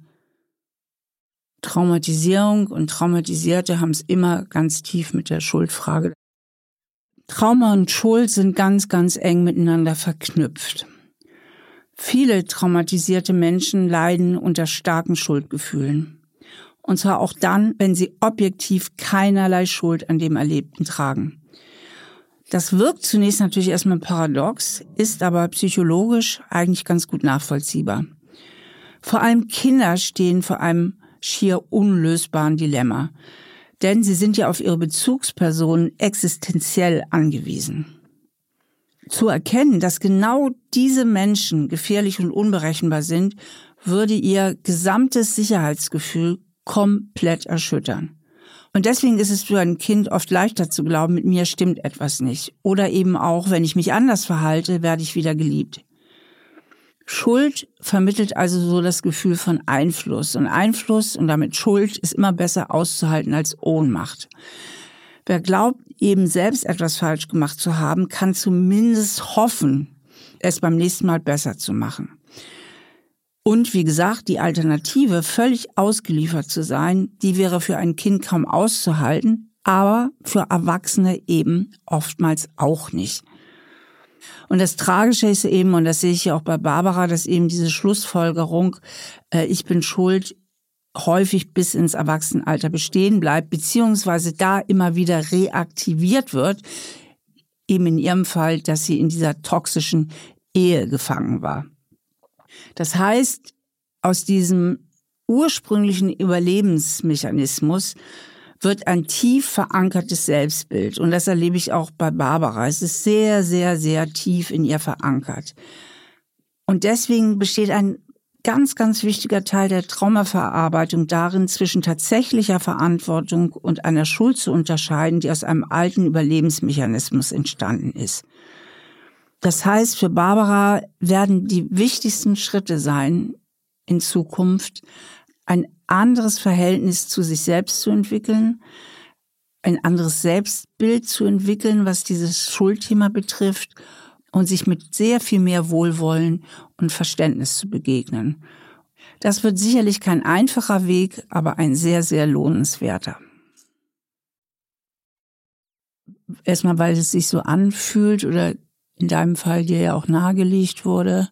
Traumatisierung und Traumatisierte haben es immer ganz tief mit der Schuldfrage. Trauma und Schuld sind ganz, ganz eng miteinander verknüpft. Viele traumatisierte Menschen leiden unter starken Schuldgefühlen. Und zwar auch dann, wenn sie objektiv keinerlei Schuld an dem Erlebten tragen. Das wirkt zunächst natürlich erstmal paradox, ist aber psychologisch eigentlich ganz gut nachvollziehbar. Vor allem Kinder stehen vor einem schier unlösbaren Dilemma, denn sie sind ja auf ihre Bezugspersonen existenziell angewiesen. Zu erkennen, dass genau diese Menschen gefährlich und unberechenbar sind, würde ihr gesamtes Sicherheitsgefühl komplett erschüttern. Und deswegen ist es für ein Kind oft leichter zu glauben, mit mir stimmt etwas nicht. Oder eben auch, wenn ich mich anders verhalte, werde ich wieder geliebt. Schuld vermittelt also so das Gefühl von Einfluss. Und Einfluss und damit Schuld ist immer besser auszuhalten als Ohnmacht. Wer glaubt, eben selbst etwas falsch gemacht zu haben, kann zumindest hoffen, es beim nächsten Mal besser zu machen. Und wie gesagt, die Alternative, völlig ausgeliefert zu sein, die wäre für ein Kind kaum auszuhalten, aber für Erwachsene eben oftmals auch nicht. Und das Tragische ist eben, und das sehe ich ja auch bei Barbara, dass eben diese Schlussfolgerung, äh, ich bin schuld, häufig bis ins Erwachsenenalter bestehen bleibt, beziehungsweise da immer wieder reaktiviert wird, eben in ihrem Fall, dass sie in dieser toxischen Ehe gefangen war. Das heißt, aus diesem ursprünglichen Überlebensmechanismus wird ein tief verankertes Selbstbild. Und das erlebe ich auch bei Barbara. Es ist sehr, sehr, sehr tief in ihr verankert. Und deswegen besteht ein ganz, ganz wichtiger Teil der Traumaverarbeitung darin, zwischen tatsächlicher Verantwortung und einer Schuld zu unterscheiden, die aus einem alten Überlebensmechanismus entstanden ist. Das heißt, für Barbara werden die wichtigsten Schritte sein, in Zukunft ein anderes Verhältnis zu sich selbst zu entwickeln, ein anderes Selbstbild zu entwickeln, was dieses Schuldthema betrifft, und sich mit sehr viel mehr Wohlwollen und Verständnis zu begegnen. Das wird sicherlich kein einfacher Weg, aber ein sehr, sehr lohnenswerter. Erstmal, weil es sich so anfühlt oder in deinem Fall dir ja auch nahegelegt wurde.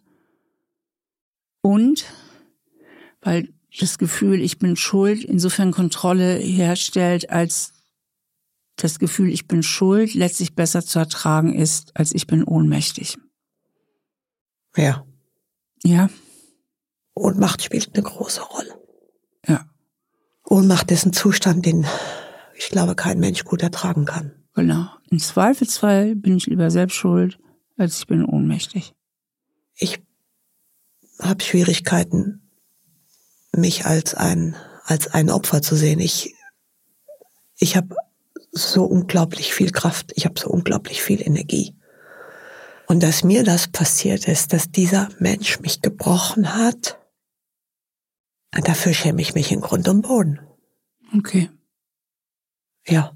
Und weil das Gefühl, ich bin schuld, insofern Kontrolle herstellt, als das Gefühl, ich bin schuld, letztlich besser zu ertragen ist, als ich bin ohnmächtig. Ja. Ja. Ohnmacht spielt eine große Rolle. Ja. Ohnmacht ist ein Zustand, den ich glaube, kein Mensch gut ertragen kann. Genau. Im Zweifelsfall bin ich lieber selbst schuld, als ich bin ohnmächtig. Ich habe Schwierigkeiten, mich als ein als ein Opfer zu sehen. Ich ich habe so unglaublich viel Kraft, ich habe so unglaublich viel Energie. Und dass mir das passiert ist, dass dieser Mensch mich gebrochen hat, dafür schäme ich mich in Grund und Boden. Okay. Ja.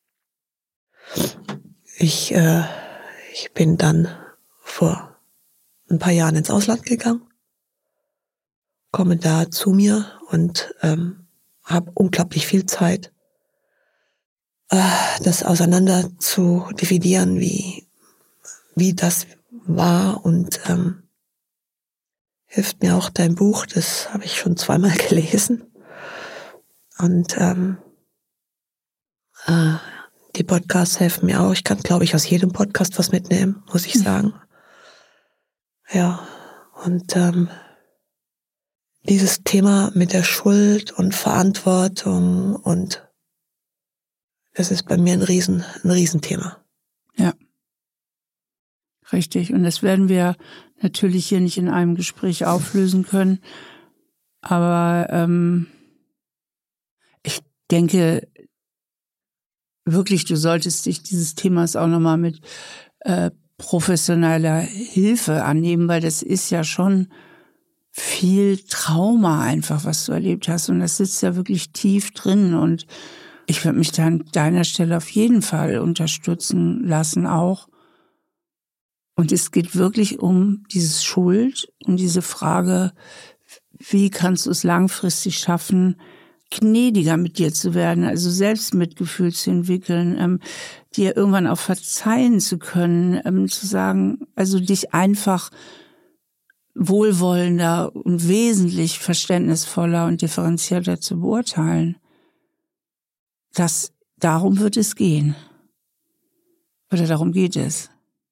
Ich, äh, ich bin dann vor ein paar Jahren ins Ausland gegangen, komme da zu mir und ähm, habe unglaublich viel Zeit, äh, das auseinander zu dividieren, wie, wie das war, und ähm, hilft mir auch dein Buch, das habe ich schon zweimal gelesen. Und ähm, äh, die Podcasts helfen mir auch. Ich kann, glaube ich, aus jedem Podcast was mitnehmen, muss ich sagen. Ja, und ähm, dieses Thema mit der Schuld und Verantwortung, und das ist bei mir ein Riesen, ein Riesenthema. Ja. Richtig. Und das werden wir natürlich hier nicht in einem Gespräch auflösen können. Aber ähm, ich denke wirklich, du solltest dich dieses Themas auch nochmal mit äh, professioneller Hilfe annehmen, weil das ist ja schon viel Trauma einfach, was du erlebt hast. Und das sitzt ja wirklich tief drin. Und ich würde mich da an deiner Stelle auf jeden Fall unterstützen lassen auch. Und es geht wirklich um dieses Schuld, um diese Frage, wie kannst du es langfristig schaffen, gnädiger mit dir zu werden, also Selbstmitgefühl zu entwickeln, ähm, dir irgendwann auch verzeihen zu können, ähm, zu sagen, also dich einfach wohlwollender und wesentlich verständnisvoller und differenzierter zu beurteilen. Das, darum wird es gehen. Oder darum geht es.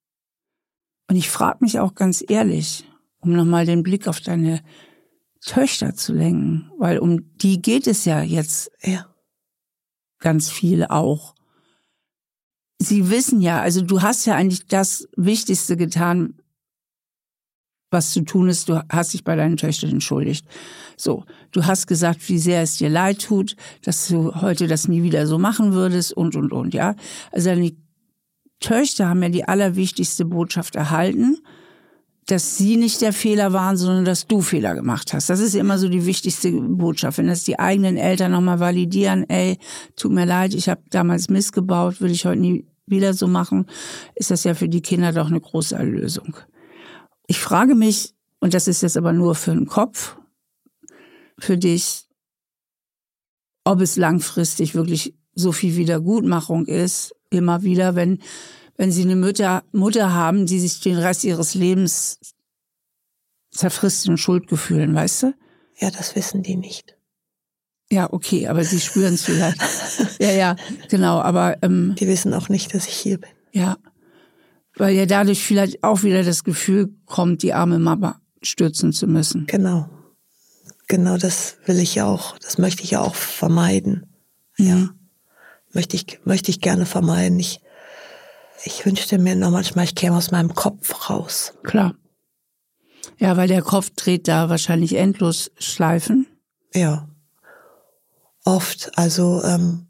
Und ich frage mich auch ganz ehrlich, um nochmal den Blick auf deine Töchter zu lenken, weil um die geht es ja jetzt ja. ganz viel auch. Sie wissen ja, also du hast ja eigentlich das Wichtigste getan, was zu tun ist. Du hast dich bei deinen Töchtern entschuldigt. So, du hast gesagt, wie sehr es dir leid tut, dass du heute das nie wieder so machen würdest und, und, und, ja. Also deine Töchter haben ja die allerwichtigste Botschaft erhalten, dass sie nicht der Fehler waren, sondern dass du Fehler gemacht hast. Das ist immer so die wichtigste Botschaft. Wenn das die eigenen Eltern nochmal validieren, ey, tut mir leid, ich habe damals missgebaut, will ich heute nie wieder so machen, ist das ja für die Kinder doch eine große Erlösung. Ich frage mich, und das ist jetzt aber nur für den Kopf, für dich, ob es langfristig wirklich so viel Wiedergutmachung ist, immer wieder, wenn wenn sie eine Mutter, Mutter haben, die sich den Rest ihres Lebens zerfrisst in Schuldgefühlen, weißt du? Ja, das wissen die nicht. Ja, okay, aber sie spüren es vielleicht. ja, ja, genau, aber... Ähm, die wissen auch nicht, dass ich hier bin. Ja, weil ja dadurch vielleicht auch wieder das Gefühl kommt, die arme Mama stürzen zu müssen. Genau. Genau, das will ich ja auch, das möchte ich ja auch vermeiden. Mhm. Ja. Möchte ich, möchte ich gerne vermeiden. Ich, ich wünschte mir noch manchmal, ich käme aus meinem Kopf raus. Klar. Ja, weil der Kopf dreht da wahrscheinlich endlos Schleifen. Ja. Oft, also, ähm,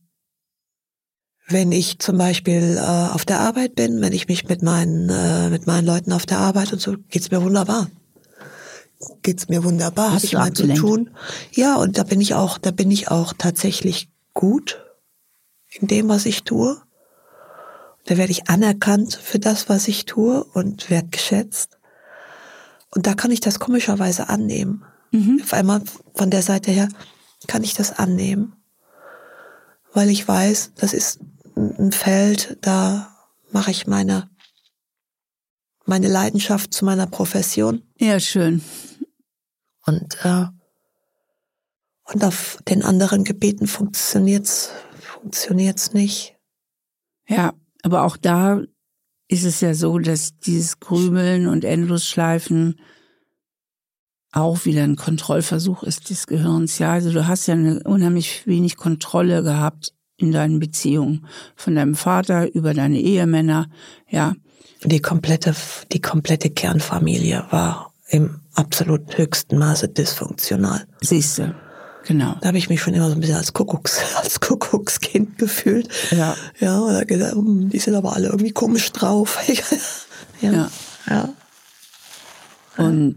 wenn ich zum Beispiel äh, auf der Arbeit bin, wenn ich mich mit meinen, äh, mit meinen Leuten auf der Arbeit und so, geht's mir wunderbar. Geht's mir wunderbar, habe ich mal zu tun. Ja, und da bin ich auch, da bin ich auch tatsächlich gut in dem, was ich tue. Da werde ich anerkannt für das, was ich tue und wertgeschätzt. Und da kann ich das komischerweise annehmen. Mhm. Auf einmal von der Seite her kann ich das annehmen. Weil ich weiß, das ist ein Feld, da mache ich meine, meine Leidenschaft zu meiner Profession. Ja, schön. Und, äh, und auf den anderen Gebieten funktioniert's, funktioniert's nicht. Ja, aber auch da ist es ja so, dass dieses Grübeln und Endlosschleifen auch wieder ein Kontrollversuch ist des Gehirns. Ja, also du hast ja eine unheimlich wenig Kontrolle gehabt in deinen Beziehungen. Von deinem Vater über deine Ehemänner, ja. Die komplette, die komplette Kernfamilie war im absolut höchsten Maße dysfunktional. Siehste, genau. Da habe ich mich schon immer so ein bisschen als Kuckucks, als Kuckuckskind gefühlt. Ja. Ja, oder gedacht, die sind aber alle irgendwie komisch drauf. ja. Ja. ja. Und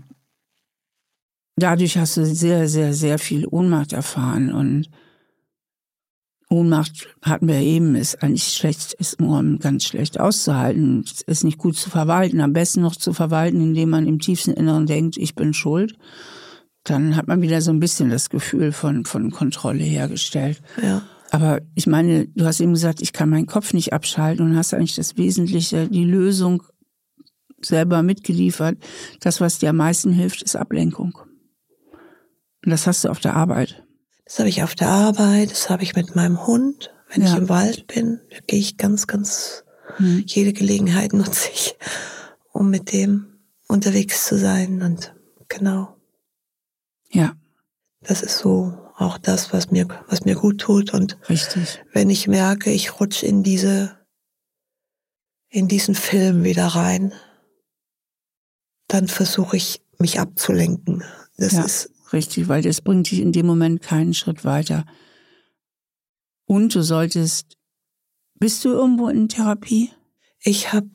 dadurch hast du sehr, sehr, sehr viel Ohnmacht erfahren. Und Ohnmacht, hatten wir eben, ist eigentlich schlecht, ist nur ganz schlecht auszuhalten, ist nicht gut zu verwalten. Am besten noch zu verwalten, indem man im tiefsten Inneren denkt, ich bin schuld. Dann hat man wieder so ein bisschen das Gefühl von, von Kontrolle hergestellt. Ja. Aber ich meine, du hast eben gesagt, ich kann meinen Kopf nicht abschalten und hast eigentlich das Wesentliche, die Lösung selber mitgeliefert. Das, was dir am meisten hilft, ist Ablenkung. Und das hast du auf der Arbeit. Das habe ich auf der Arbeit, das habe ich mit meinem Hund. Wenn ja. ich im Wald bin, gehe ich ganz, ganz, hm. jede Gelegenheit nutze ich, um mit dem unterwegs zu sein. Und genau. Ja. Das ist so auch das, was mir, was mir gut tut. Und richtig. Wenn ich merke, ich rutsche in diese, in diesen Film wieder rein, dann versuche ich, mich abzulenken. Das ja. ist Richtig, weil das bringt dich in dem Moment keinen Schritt weiter. Und du solltest, bist du irgendwo in Therapie? Ich habe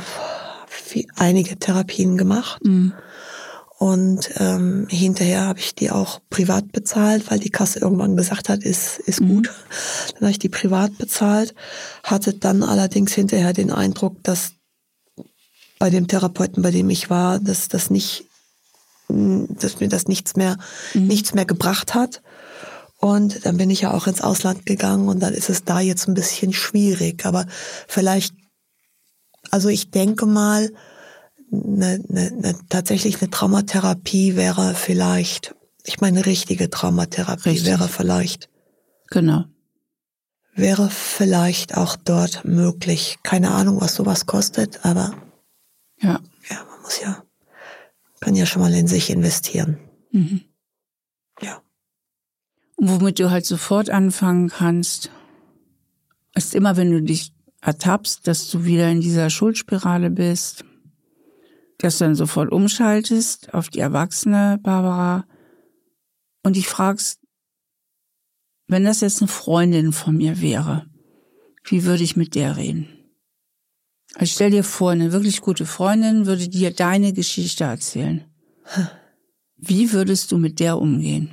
einige Therapien gemacht mhm. und ähm, hinterher habe ich die auch privat bezahlt, weil die Kasse irgendwann gesagt hat, ist ist mhm. gut. Dann habe ich die privat bezahlt, hatte dann allerdings hinterher den Eindruck, dass bei dem Therapeuten, bei dem ich war, dass das nicht dass mir das nichts mehr, mhm. nichts mehr gebracht hat. Und dann bin ich ja auch ins Ausland gegangen und dann ist es da jetzt ein bisschen schwierig. Aber vielleicht, also ich denke mal, eine, eine, eine, tatsächlich eine Traumatherapie wäre vielleicht, ich meine, richtige Traumatherapie Richtig. wäre vielleicht. Genau. wäre vielleicht auch dort möglich. Keine Ahnung, was sowas kostet, aber ja, ja, man muss ja, kann ja schon mal in sich investieren. Mhm. Ja. Und womit du halt sofort anfangen kannst, ist immer, wenn du dich ertappst, dass du wieder in dieser Schuldspirale bist, dass du dann sofort umschaltest auf die erwachsene Barbara und dich fragst, wenn das jetzt eine Freundin von mir wäre, wie würde ich mit der reden? Also stell dir vor, eine wirklich gute Freundin würde dir deine Geschichte erzählen. Wie würdest du mit der umgehen?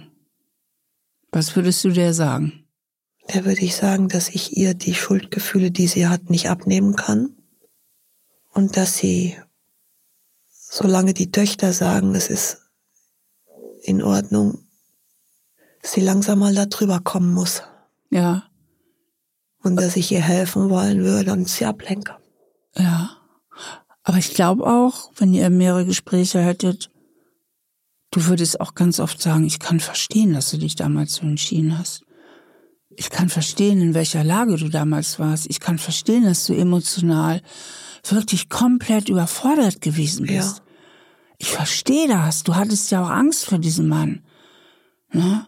Was würdest du der sagen? Da würde ich sagen, dass ich ihr die Schuldgefühle, die sie hat, nicht abnehmen kann. Und dass sie, solange die Töchter sagen, es ist in Ordnung, sie langsam mal da drüber kommen muss. Ja. Und dass ich ihr helfen wollen würde und sie ablenke. Ja. Aber ich glaube auch, wenn ihr mehrere Gespräche hättet, du würdest auch ganz oft sagen, ich kann verstehen, dass du dich damals so entschieden hast. Ich kann verstehen, in welcher Lage du damals warst. Ich kann verstehen, dass du emotional wirklich komplett überfordert gewesen bist. Ja. Ich verstehe das. Du hattest ja auch Angst vor diesem Mann. Ne?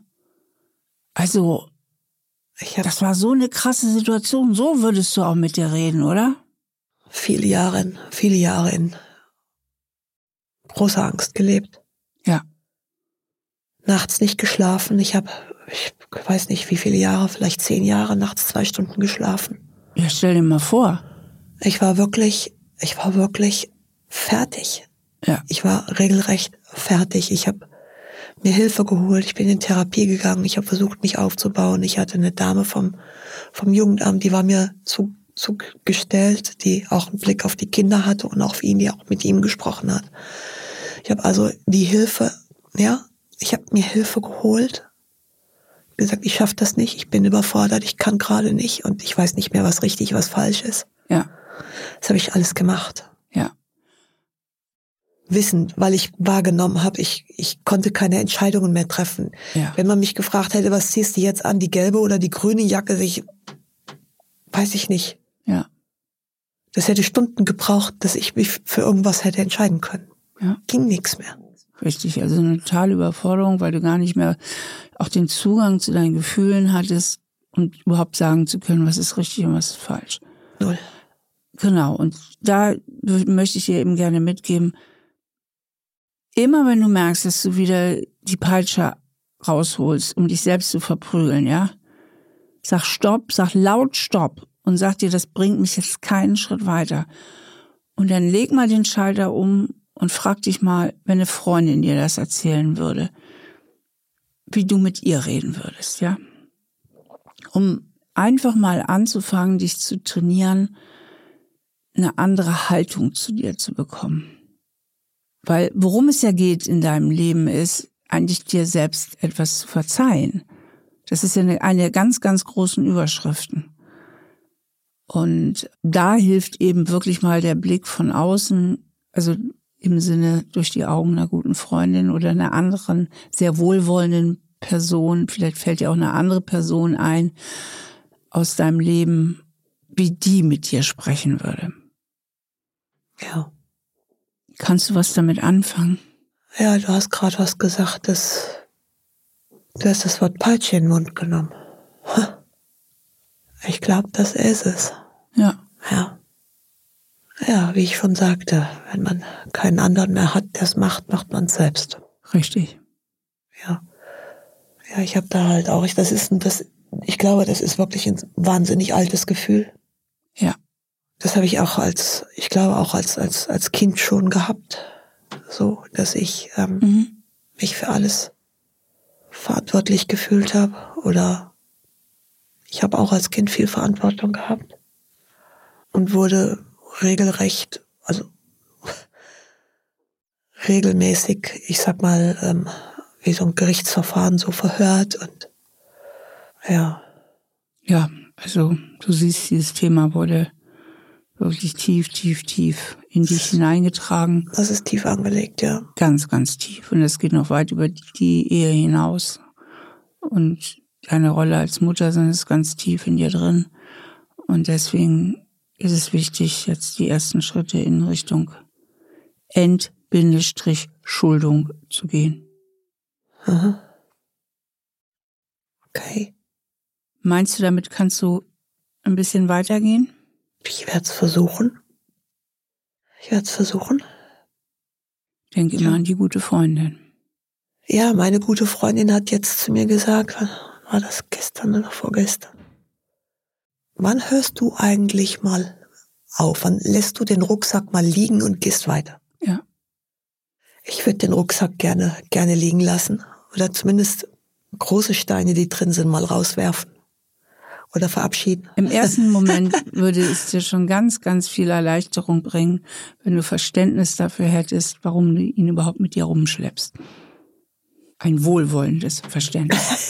Also, Ich hab das war so eine krasse Situation. So würdest du auch mit dir reden, oder? viele Jahre, in, viele Jahre in großer Angst gelebt. Ja. Nachts nicht geschlafen. Ich habe, ich weiß nicht wie viele Jahre, vielleicht zehn Jahre, nachts zwei Stunden geschlafen. Ja, stell dir mal vor. Ich war wirklich, ich war wirklich fertig. Ja. Ich war regelrecht fertig. Ich habe mir Hilfe geholt. Ich bin in Therapie gegangen. Ich habe versucht, mich aufzubauen. Ich hatte eine Dame vom, vom Jugendamt, die war mir zu, zugestellt, die auch einen Blick auf die Kinder hatte und auch auf ihn, die auch mit ihm gesprochen hat. Ich habe also die Hilfe, ja, ich habe mir Hilfe geholt. Gesagt, ich schaffe das nicht. Ich bin überfordert. Ich kann gerade nicht und ich weiß nicht mehr, was richtig, was falsch ist. Ja. Das habe ich alles gemacht. Ja. Wissen, weil ich wahrgenommen habe, ich, ich konnte keine Entscheidungen mehr treffen. Ja. Wenn man mich gefragt hätte, was ziehst du jetzt an, die gelbe oder die grüne Jacke, ich, weiß ich nicht. Ja. Das hätte Stunden gebraucht, dass ich mich für irgendwas hätte entscheiden können. Ja. Ging nichts mehr. Richtig, also eine totale Überforderung, weil du gar nicht mehr auch den Zugang zu deinen Gefühlen hattest und überhaupt sagen zu können, was ist richtig und was ist falsch. Null. Genau, und da möchte ich dir eben gerne mitgeben, immer wenn du merkst, dass du wieder die Peitsche rausholst, um dich selbst zu verprügeln, ja, sag Stopp, sag laut Stopp und sag dir, das bringt mich jetzt keinen Schritt weiter. Und dann leg mal den Schalter um und frag dich mal, wenn eine Freundin dir das erzählen würde, wie du mit ihr reden würdest, ja? Um einfach mal anzufangen, dich zu trainieren, eine andere Haltung zu dir zu bekommen. Weil worum es ja geht in deinem Leben ist, eigentlich dir selbst etwas zu verzeihen. Das ist ja eine, eine der ganz, ganz großen Überschriften. Und da hilft eben wirklich mal der Blick von außen, also im Sinne durch die Augen einer guten Freundin oder einer anderen, sehr wohlwollenden Person. Vielleicht fällt dir auch eine andere Person ein aus deinem Leben, wie die mit dir sprechen würde. Ja. Kannst du was damit anfangen? Ja, du hast gerade was gesagt, das, du hast das Wort Peitsche in den Mund genommen. Ich glaube, das ist es. Ja. Ja. Ja, wie ich schon sagte, wenn man keinen anderen mehr hat, der es macht, macht man es selbst. Richtig. Ja. Ja, ich habe da halt auch, ich, das ist ein, das, ich glaube, das ist wirklich ein wahnsinnig altes Gefühl. Ja. Das habe ich auch als, ich glaube auch als als als Kind schon gehabt, so, dass ich ähm, Mhm. mich für alles verantwortlich gefühlt habe oder ich habe auch als Kind viel Verantwortung gehabt und wurde regelrecht, also regelmäßig, ich sag mal, ähm, wie so ein Gerichtsverfahren so verhört und ja. Ja, also du siehst, dieses Thema wurde wirklich tief, tief, tief in dich hineingetragen. Das ist tief angelegt, ja. Ganz, ganz tief. Und das geht noch weit über die Ehe hinaus. Und deine Rolle als Mutter, sondern es ist ganz tief in dir drin. Und deswegen ist es wichtig, jetzt die ersten Schritte in Richtung End-Schuldung zu gehen. Aha. Okay. Meinst du, damit kannst du ein bisschen weitergehen? Ich werde es versuchen. Ich werde es versuchen. Denk immer ja. an die gute Freundin. Ja, meine gute Freundin hat jetzt zu mir gesagt, war das gestern oder vorgestern? Wann hörst du eigentlich mal auf? Wann lässt du den Rucksack mal liegen und gehst weiter? Ja. Ich würde den Rucksack gerne, gerne liegen lassen. Oder zumindest große Steine, die drin sind, mal rauswerfen. Oder verabschieden. Im ersten Moment würde es dir schon ganz, ganz viel Erleichterung bringen, wenn du Verständnis dafür hättest, warum du ihn überhaupt mit dir rumschleppst. Ein wohlwollendes Verständnis.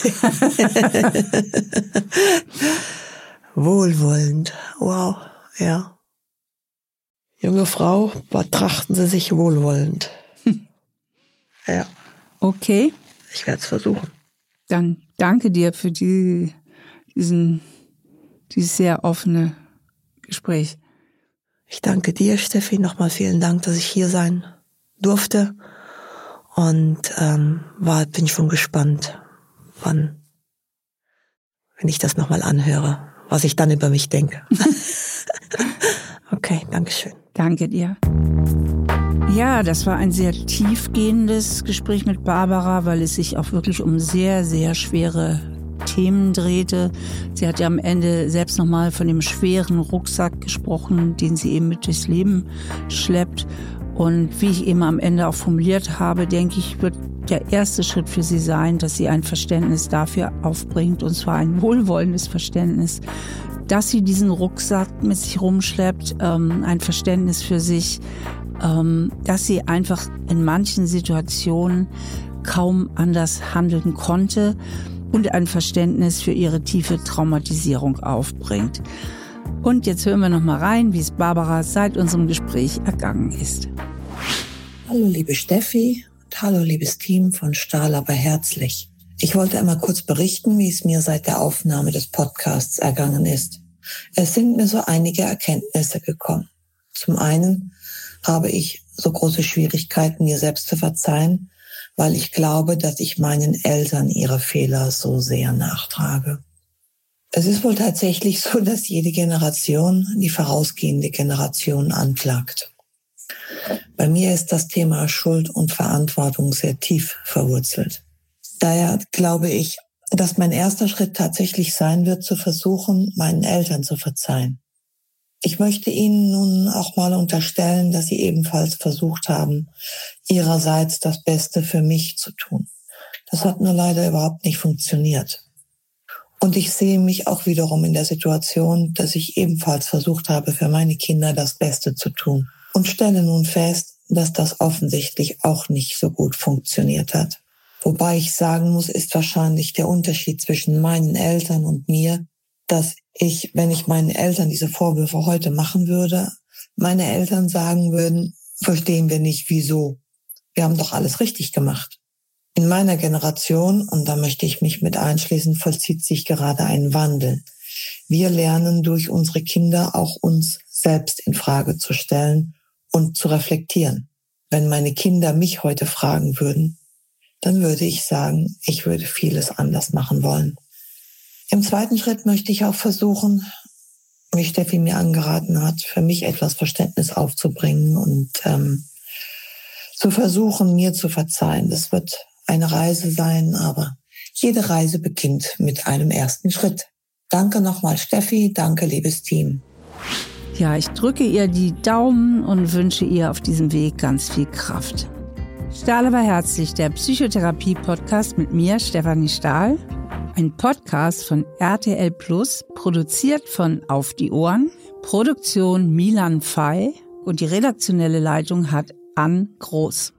Wohlwollend. Wow, ja. Junge Frau, betrachten Sie sich wohlwollend. Hm. Ja. Okay. Ich werde es versuchen. Dann danke dir für die, diesen, dieses sehr offene Gespräch. Ich danke dir, Steffi, nochmal vielen Dank, dass ich hier sein durfte. Und ähm, war, bin ich schon gespannt, wann, wenn ich das nochmal anhöre, was ich dann über mich denke. Okay, danke schön. Danke dir. Ja, das war ein sehr tiefgehendes Gespräch mit Barbara, weil es sich auch wirklich um sehr, sehr schwere Themen drehte. Sie hat ja am Ende selbst nochmal von dem schweren Rucksack gesprochen, den sie eben mit durchs Leben schleppt. Und wie ich eben am Ende auch formuliert habe, denke ich, wird der erste Schritt für sie sein, dass sie ein Verständnis dafür aufbringt, und zwar ein wohlwollendes Verständnis, dass sie diesen Rucksack mit sich rumschleppt, ähm, ein Verständnis für sich, ähm, dass sie einfach in manchen Situationen kaum anders handeln konnte und ein Verständnis für ihre tiefe Traumatisierung aufbringt. Und jetzt hören wir noch mal rein, wie es Barbara seit unserem Gespräch ergangen ist. Hallo liebe Steffi und hallo liebes Team von Stahl aber herzlich. Ich wollte einmal kurz berichten, wie es mir seit der Aufnahme des Podcasts ergangen ist. Es sind mir so einige Erkenntnisse gekommen. Zum einen habe ich so große Schwierigkeiten, mir selbst zu verzeihen, weil ich glaube, dass ich meinen Eltern ihre Fehler so sehr nachtrage. Es ist wohl tatsächlich so, dass jede Generation die vorausgehende Generation anklagt. Bei mir ist das Thema Schuld und Verantwortung sehr tief verwurzelt. Daher glaube ich, dass mein erster Schritt tatsächlich sein wird, zu versuchen, meinen Eltern zu verzeihen. Ich möchte Ihnen nun auch mal unterstellen, dass Sie ebenfalls versucht haben, Ihrerseits das Beste für mich zu tun. Das hat nur leider überhaupt nicht funktioniert. Und ich sehe mich auch wiederum in der Situation, dass ich ebenfalls versucht habe, für meine Kinder das Beste zu tun. Und stelle nun fest, dass das offensichtlich auch nicht so gut funktioniert hat. Wobei ich sagen muss, ist wahrscheinlich der Unterschied zwischen meinen Eltern und mir, dass ich, wenn ich meinen Eltern diese Vorwürfe heute machen würde, meine Eltern sagen würden, verstehen wir nicht, wieso. Wir haben doch alles richtig gemacht. In meiner Generation, und da möchte ich mich mit einschließen, vollzieht sich gerade ein Wandel. Wir lernen durch unsere Kinder auch uns selbst in Frage zu stellen und zu reflektieren. Wenn meine Kinder mich heute fragen würden, dann würde ich sagen, ich würde vieles anders machen wollen. Im zweiten Schritt möchte ich auch versuchen, wie Steffi mir angeraten hat, für mich etwas Verständnis aufzubringen und ähm, zu versuchen, mir zu verzeihen. Das wird eine Reise sein, aber jede Reise beginnt mit einem ersten Schritt. Danke nochmal, Steffi. Danke, liebes Team. Ja, ich drücke ihr die Daumen und wünsche ihr auf diesem Weg ganz viel Kraft. Stahl aber herzlich, der Psychotherapie-Podcast mit mir, Stefanie Stahl. Ein Podcast von R T L Plus, produziert von Auf die Ohren, Produktion Milan Fey und die redaktionelle Leitung hat Ann Groß.